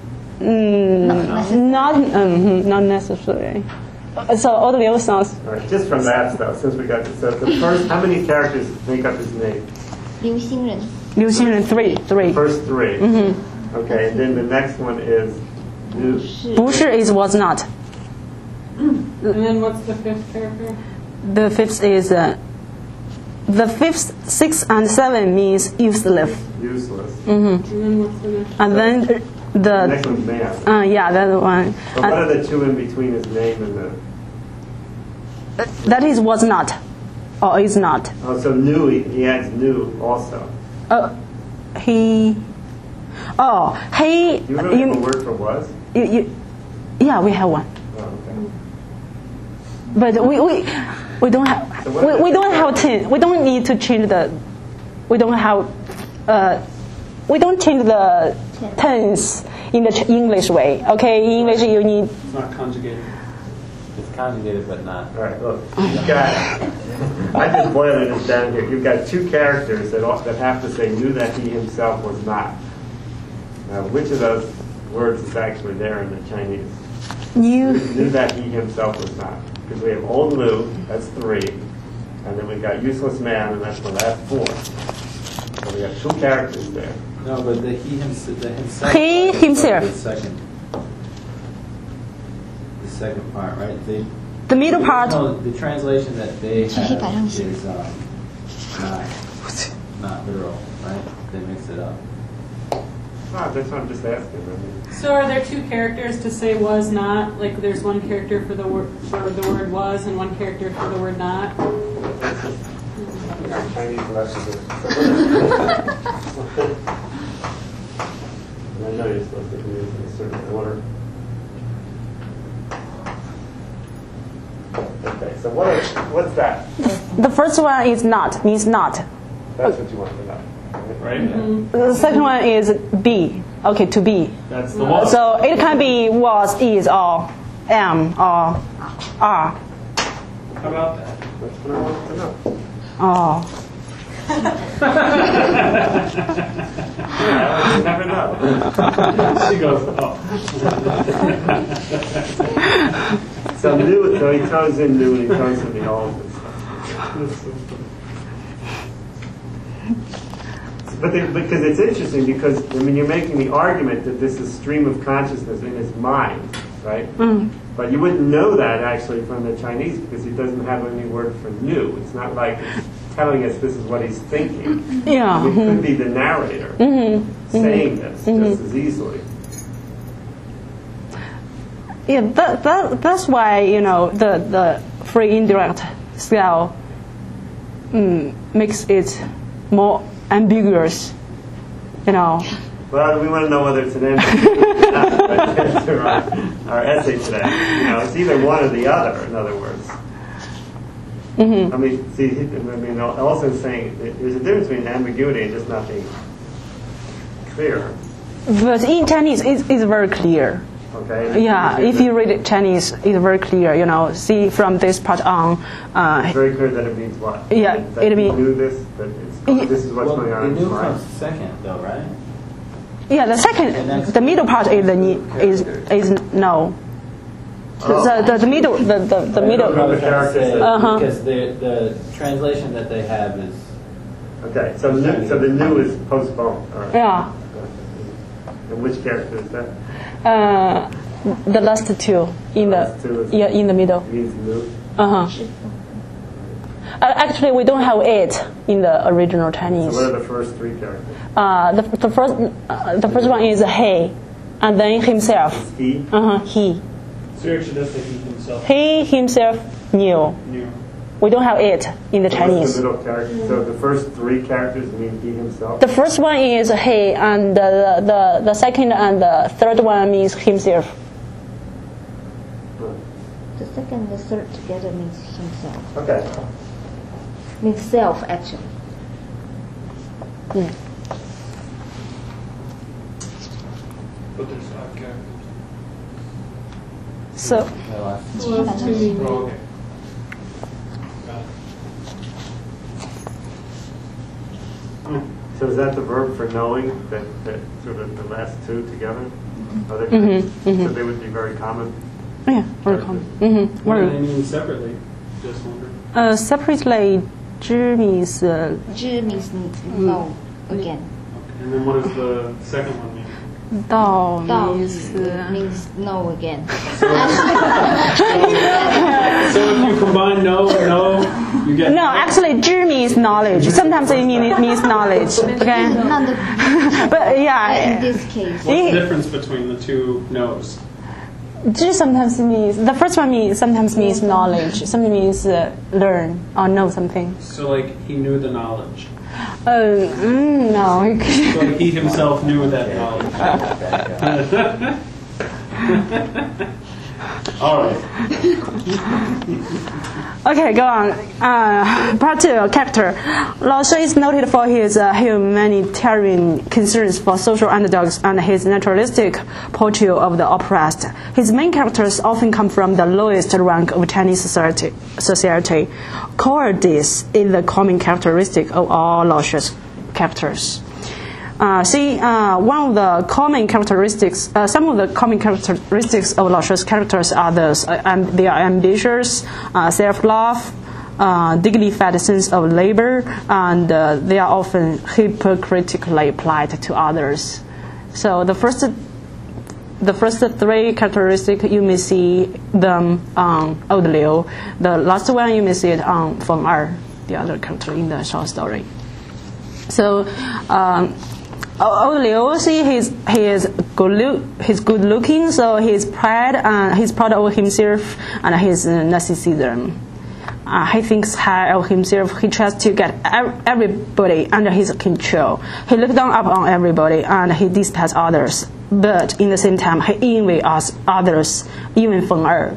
Not necessarily. So Old Liu sounds. All right, just from that stuff, since we got this. So the first, how many characters make up his name? Liu Xingren. Liu Xingren three. First three. Mm-hmm. Okay, and then the next one is Liu. 不是 is was not. And then what's the fifth character? The fifth is the fifth, 6, and 7 means useless. Useless. And then what's the next? And then The next one's man. yeah, that one. But what are the two in between his name and the? That is was not, or is not. Oh, so new. He adds new also. He. Oh, he. Do you really have a word for was? Yeah, we have one, Oh, okay. but we don't have. We don't have we don't need to change the. We don't have. We don't change the tense in the English way. Okay, in English you need. It's not conjugated. It's conjugated, but not. All right, look, you've got, I just boiled this down here. You've got two characters that have to say knew that he himself was not. Now, which of those words is actually there in the Chinese? Knew that he himself was not. Because we have old knew, that's 3. And then we've got useless man, and that's the last 4. So we got 2 characters there. No, but the himself. He himself. The second part, right? The middle part. No, the translation that they have is not literal, right? They mix it up. Ah, that's what I'm just asking. I mean, So are there 2 characters to say was not? Like there's one character for the word was and one character for the word not? Chinese lessons. And I know you're supposed to do this in a certain order. Okay, so what's that? The first one is not, means not. That's what you want to know. Right? The second one is be. Okay, to be. That's the was. So it can be was, is, or am, or are. How about that? That's what I want to know. Oh. Yeah, you never know. She goes, oh. So new, so he throws in new and he throws in the old and stuff. But because it's interesting because, I mean, you're making the argument that this is stream of consciousness in his mind, right? But you wouldn't know that actually from the Chinese because he doesn't have any word for new. It's not like it's telling us this is what he's thinking. Yeah. It could be the narrator saying this just as easily. Yeah, that's why, the free indirect scale makes it more ambiguous, Well, we want to know whether it's an answer our essay today. It's either one or the other, in other words. I mean, also saying there's a difference between ambiguity and just not being clear. But in Chinese, it's very clear. Okay. Yeah, if you read it Chinese, it's very clear. See from this part on. It's very clear that it means what. Yeah, that it means. Knew this. That this is what's going on. The in his new mind. comes second, though, right? Yeah, the second, the middle part is no. The middle, the middle. The characters. Because the translation that they have is. Okay, so the new is postponed. All right. Yeah. And which character is that? The last 2 in the in the middle. Means new. Actually, we don't have it in the original Chinese. So what are the first 3 characters? The first one is he, and then himself. Is he? He. So you actually does say he himself. He himself knew. We don't have it in the What's Chinese. the middle character? So the first 3 characters mean he himself. The first one is he, and the second and the third one means himself. The second and the third together means himself. Okay. Means self, actually. But there's odd characters. So The last Well, to me. Oh, okay. Got it. So is that the verb for knowing, that sort of the last 2 together? Are they, So they would be very common? yeah, very common. What do they mean separately? Just wondering. Separately, 知 means Zhi means no again. Okay. And then what does the second one mean? 道 Dao means means no again. So if you combine no and no, you get no. Actually, 知 means knowledge. Sometimes it means knowledge. Okay, Not the, but in yeah, this case. What's the difference between the 2 no's? 知 sometimes means the first one sometimes means knowledge. Sometimes means learn or know something. So like he knew the knowledge. No. So like he himself knew that knowledge. Okay. All right. Okay, go on. Part 2, character. Lao She is noted for his humanitarian concerns for social underdogs and his naturalistic portrayal of the oppressed. His main characters often come from the lowest rank of Chinese society. Cowardice is the common characteristic of all Lao She's characters. One of the common characteristics, some of the common characteristics of Lao She's characters are those: they are ambitious, self-love, dignified sense of labor, and they are often hypocritically polite to others. So the first 3 characteristics you may see them on Old Liu. The last one you may see it on Feng Er, the other character in the short story. So. Old Liu, see, he's good looking, so he's proud of himself and his narcissism. He thinks high of himself. He tries to get everybody under his control. He looks down upon everybody and he despises others. But in the same time, he envies others, even Feng Er.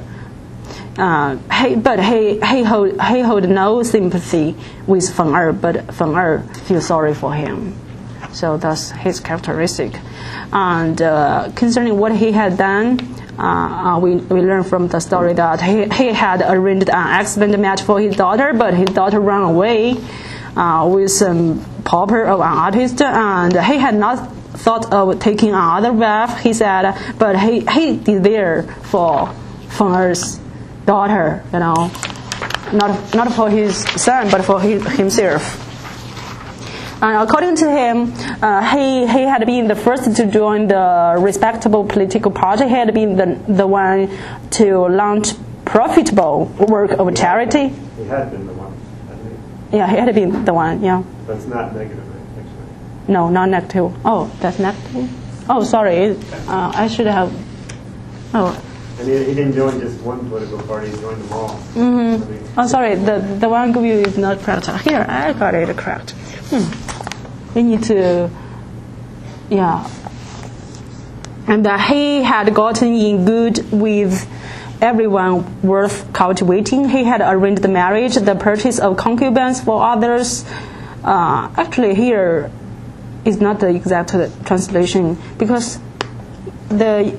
He hold no sympathy with Feng Er, but Feng Er feels sorry for him. So that's his characteristic. And concerning what he had done, we learn from the story that he had arranged an excellent match for his daughter, but his daughter ran away with some pauper of an artist, and he had not thought of taking another wife, he said, but he did there for Feng Er's daughter, not for his son, but for himself. And according to him, he had been the first to join the respectable political party. He had been the one to launch profitable work of charity. He had been the one, hadn't he? Yeah, he had been the one, yeah. That's not negative, actually. No, not negative. Oh, that's negative? Oh, sorry. I should have... Oh. And he didn't join just one political party, he joined them all. Mm-hmm. Oh, sorry, the one view is not correct. Here, I got it correct. We need to, yeah. And he had gotten in good with everyone worth cultivating. He had arranged the marriage, the purchase of concubines for others. Actually, here is not the exact translation, because the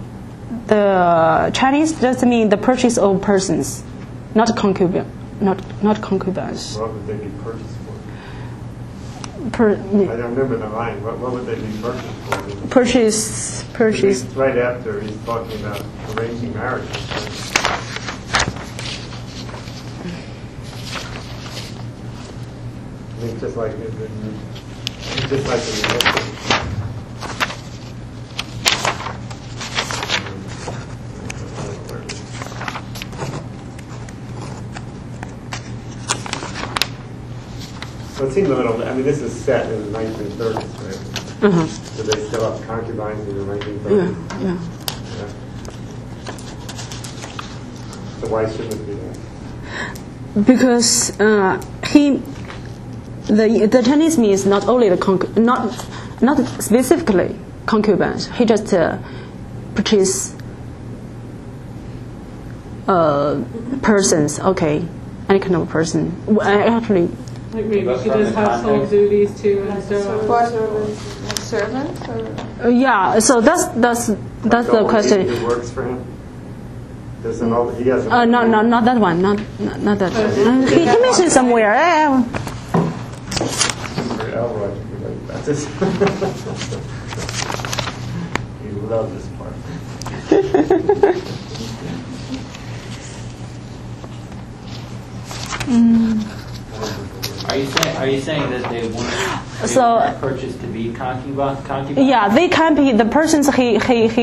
Chinese just mean the purchase of persons, not concubines. What would they be purchased for? I don't remember the line. What would they be purchased for? Purchase. Right after he's talking about arranging marriage. I think just like the So it seems a little, I mean, this is set in the 1930s, right? Uh-huh. So they still have concubines in the 1930s? Yeah. So why shouldn't it be that? Because the Chinese means not only not specifically concubines. He just purchase persons. Okay, any kind of person. Actually. Like maybe she does household duties too and stuff. Servant? Yeah, so that's the question. It works for him? There's an old, he has No, not that one. Not that one. He mentioned somewhere. You love this part. Are you saying that they weren't purchased to be concubines? Yeah, they can be the persons he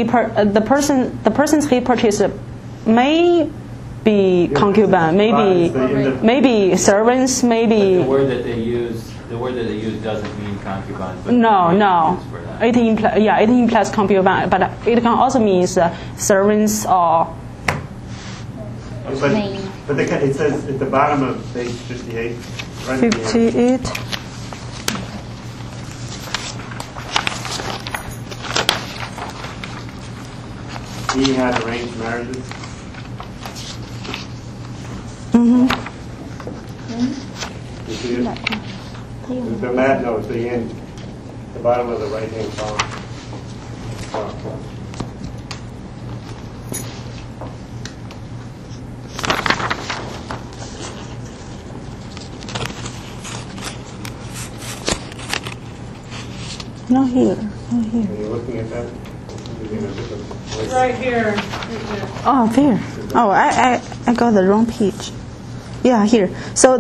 purchased may be concubine, maybe servants, maybe. But the word that they use doesn't mean concubines. But No. For that. It implies concubine, but it can also mean servants or. But it says at the bottom of page 58. Right 58. He had arranged marriages. You see it? The map, no, it's the end, the bottom of the right-hand column. Oh. Not here. Not here. Are you looking at that? You're in a different place. Right here. Oh, there. Oh, I got the wrong page. Yeah, here. So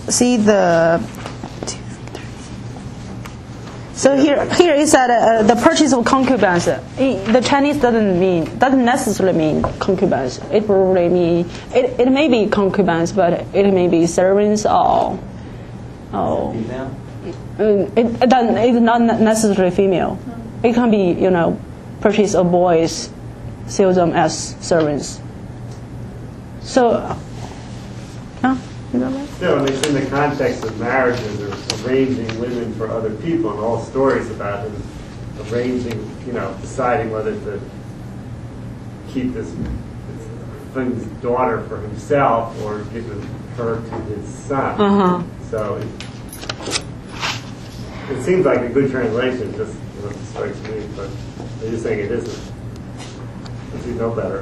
here is that the purchase of concubines. The Chinese doesn't necessarily mean concubines. It probably it may be concubines, but it may be servants or Female? it's not necessarily female. It can be purchase of boys, sell them as servants. So, you know that? Still, it's in the context of marriages or arranging women for other people, and all stories about him arranging, deciding whether to keep this thing's daughter for himself or give her to his son. Uh-huh. So it seems like a good translation, just what strikes me, but they're just saying it isn't. But you know better.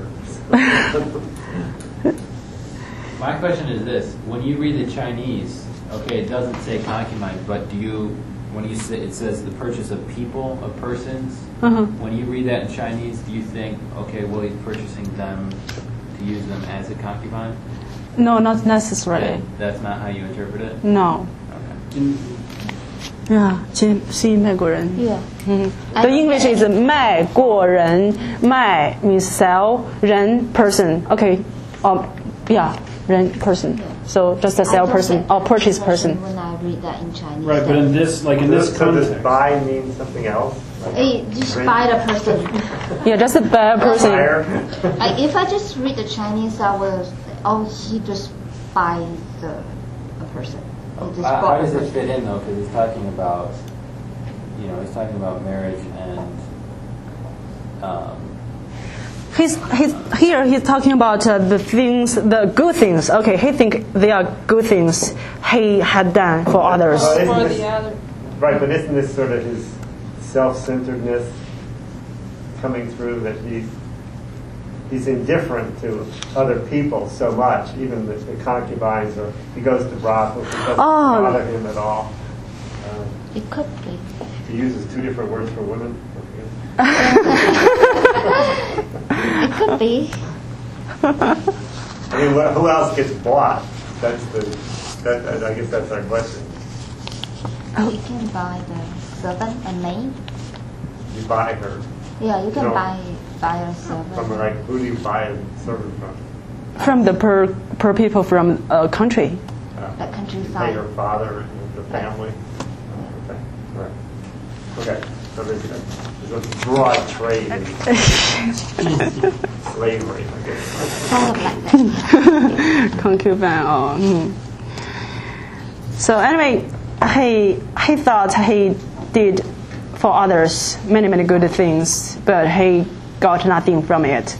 My question is this: when you read the Chinese, okay, it doesn't say concubine, but when you say it says the purchase of people, of persons, when you read that in Chinese, do you think, okay, well, he's purchasing them to use them as a concubine? No, not necessarily. That's not how you interpret it? No. Okay. Yeah, 是美国人。 Yeah. The English is 卖过人，卖 means sell, 人 person. Okay, yeah, 人 person. So just a sell person or purchase person. When I read that in Chinese. Right, but in this So does context. buy mean something else? Just buy the person. Yeah, just a bad person. Buyer? If I just read the Chinese, I will. Oh, he just buys a person. He just How bought does a it person. fit in though? Because he's talking about, he's talking about marriage and. He's talking about the things, the good things. Okay, he think they are good things he had done for others. Isn't For this- the other. Right, but isn't this sort of his self-centeredness coming through, that he's indifferent to other people so much, even the concubines, or he goes to brothels, it doesn't bother him at all. It could be. He uses two different words for women. It could be. I mean, who else gets bought? I guess that's our question. You can buy the servant and maid. You buy her. Yeah, you can No. buy a servant. From who do you buy a servant from? From the per people from a country. The You countryside. pay her father and the family. Okay, right. Okay, so there's a broad trade in slavery, I guess. Sort of like that. Concubine. So anyway, he thought he did for others many good things, but he got nothing from it.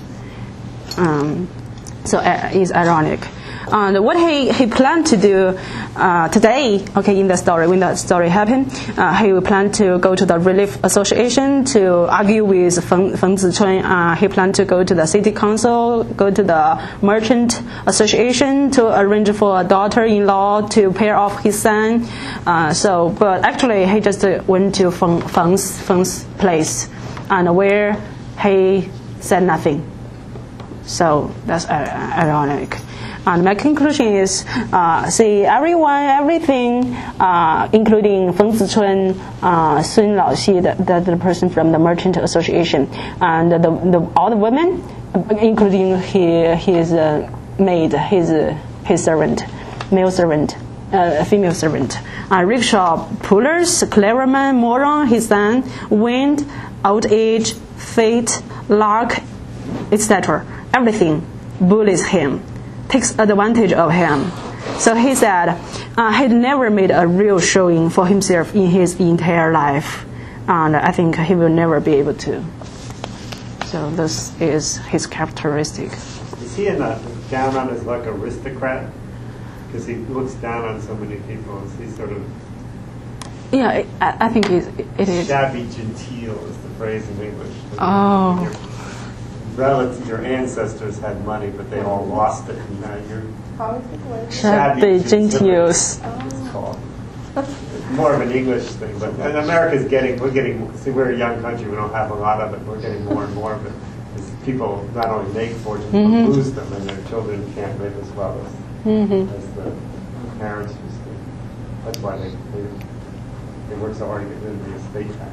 So it's ironic. And what he planned to do today, okay, in the story, when that story happened, he planned to go to the Relief Association to argue with Feng Zichun. He planned to go to the city council, go to the Merchant Association to arrange for a daughter-in-law to pair off his son. But actually, he just went to Feng's place, and where he said nothing. So that's ironic. And my conclusion is, everything, including Feng Zichun, Sun Laoxi, the person from the Merchant Association, and all the women, including his maid, his servant, male servant, female servant, rickshaw pullers, cleverman, moron, his son, wind, old age, fate, lark, etc. Everything bullies him, takes advantage of him. So he said he'd never made a real showing for himself in his entire life, and I think he will never be able to. So this is his characteristic. Is he down on his luck aristocrat? Because he looks down on so many people. He's sort of Yeah, I think it is. shabby genteel is the phrase in English. Oh. Your relatives, your ancestors had money, but they all lost it, and now you're How is it word? Shabby gentiles. It's called. It's more of an English thing, but and America's see, we're a young country, we don't have a lot of it, we're getting more and more of it. Because people not only make fortunes, but lose them, and their children can't live as well as the parents used to. That's why they work so hard to get rid of the estate tax.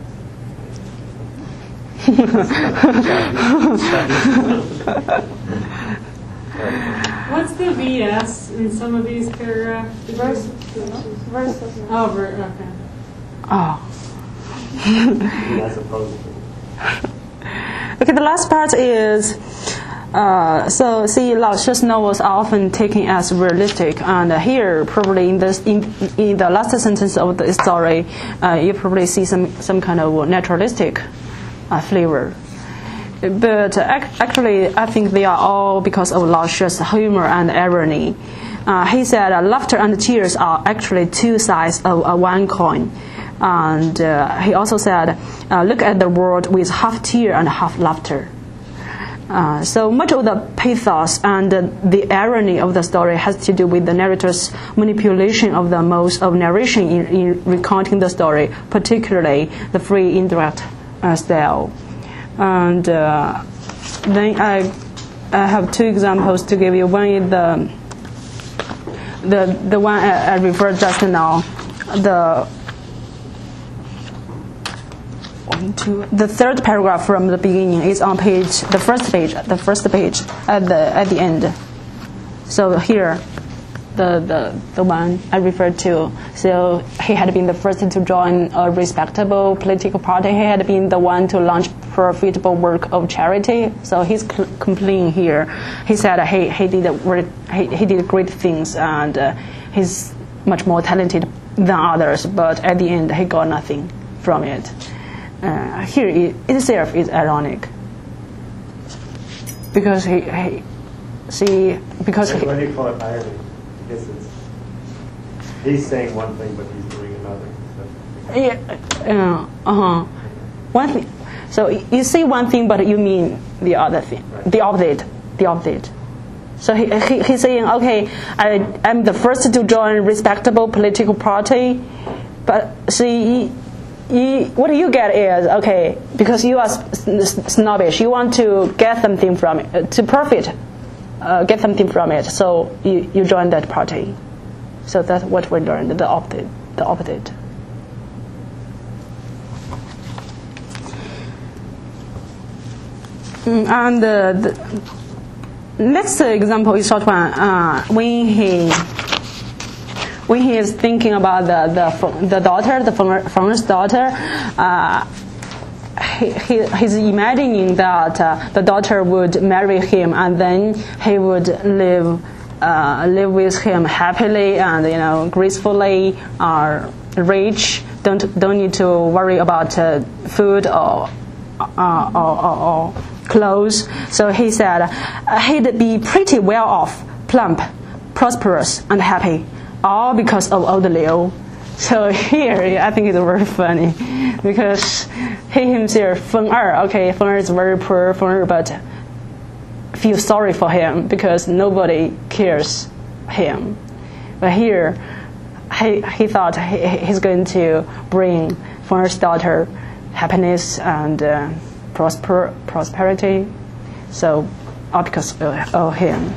What's the VS in some of these paragraphs? Verses. Oh, okay. Oh. As opposed to. Okay, the last part is, so see, Lao She's novels are often taken as realistic, and here, probably in the last sentence of the story, you probably see some kind of naturalistic flavor. But actually, I think they are all because of Lao She's humor and irony. He said, laughter and tears are actually two sides of one coin. And he also said, look at the world with half tear and half laughter. So much of the pathos and the irony of the story has to do with the narrator's manipulation of the modes of narration in recounting the story, particularly the free indirect style. And then I have two examples to give you. One is the one I referred just now. The third paragraph from the beginning is on the first page at the end. So here, the one I referred to. So he had been the first to join a respectable political party. He had been the one to launch profitable work of charity. So he's complaining here. He said he did great things, and he's much more talented than others. But at the end, he got nothing from it. Here it itself is ironic because because what do you call it, irony? I guess he's saying one thing, but he's doing another. So. One thing. So you say one thing, but you mean the other thing, right. The opposite. So he's saying, okay, I'm the first to join a respectable political party, but see. What you get is, okay, because you are snobbish, you want to get something from it, to profit, get something from it, so you join that party. So that's what we learned, the opposite. And the next example is short one. When he is thinking about the daughter, the Feng's daughter, he's imagining that the daughter would marry him, and then he would live with him happily and gracefully, rich. Don't need to worry about food or clothes. So he said he'd be pretty well off, plump, prosperous, and happy. All because of old Liu. So here, I think it's very funny because he himself, Feng Er is very poor, but feel sorry for him because nobody cares him. But here, he thought he's going to bring Feng Er's daughter happiness and prosperity. So all because of him.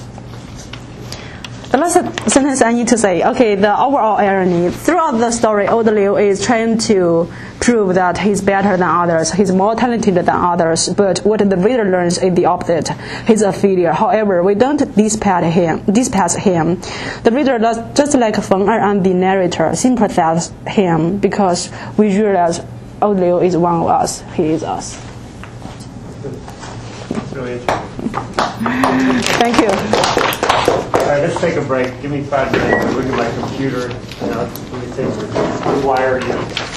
The last sentence I need to say, okay, the overall irony. Throughout the story, old Liu is trying to prove that he's better than others, he's more talented than others, but what the reader learns is the opposite. He's a failure. However, we don't dispass him. The reader does, just like Feng Er and the narrator, sympathize him because we realize old Liu is one of us. He is us. Really interesting. Thank you. All right, let's take a break. Give me 5 minutes to look at my computer. Let me take rewire you.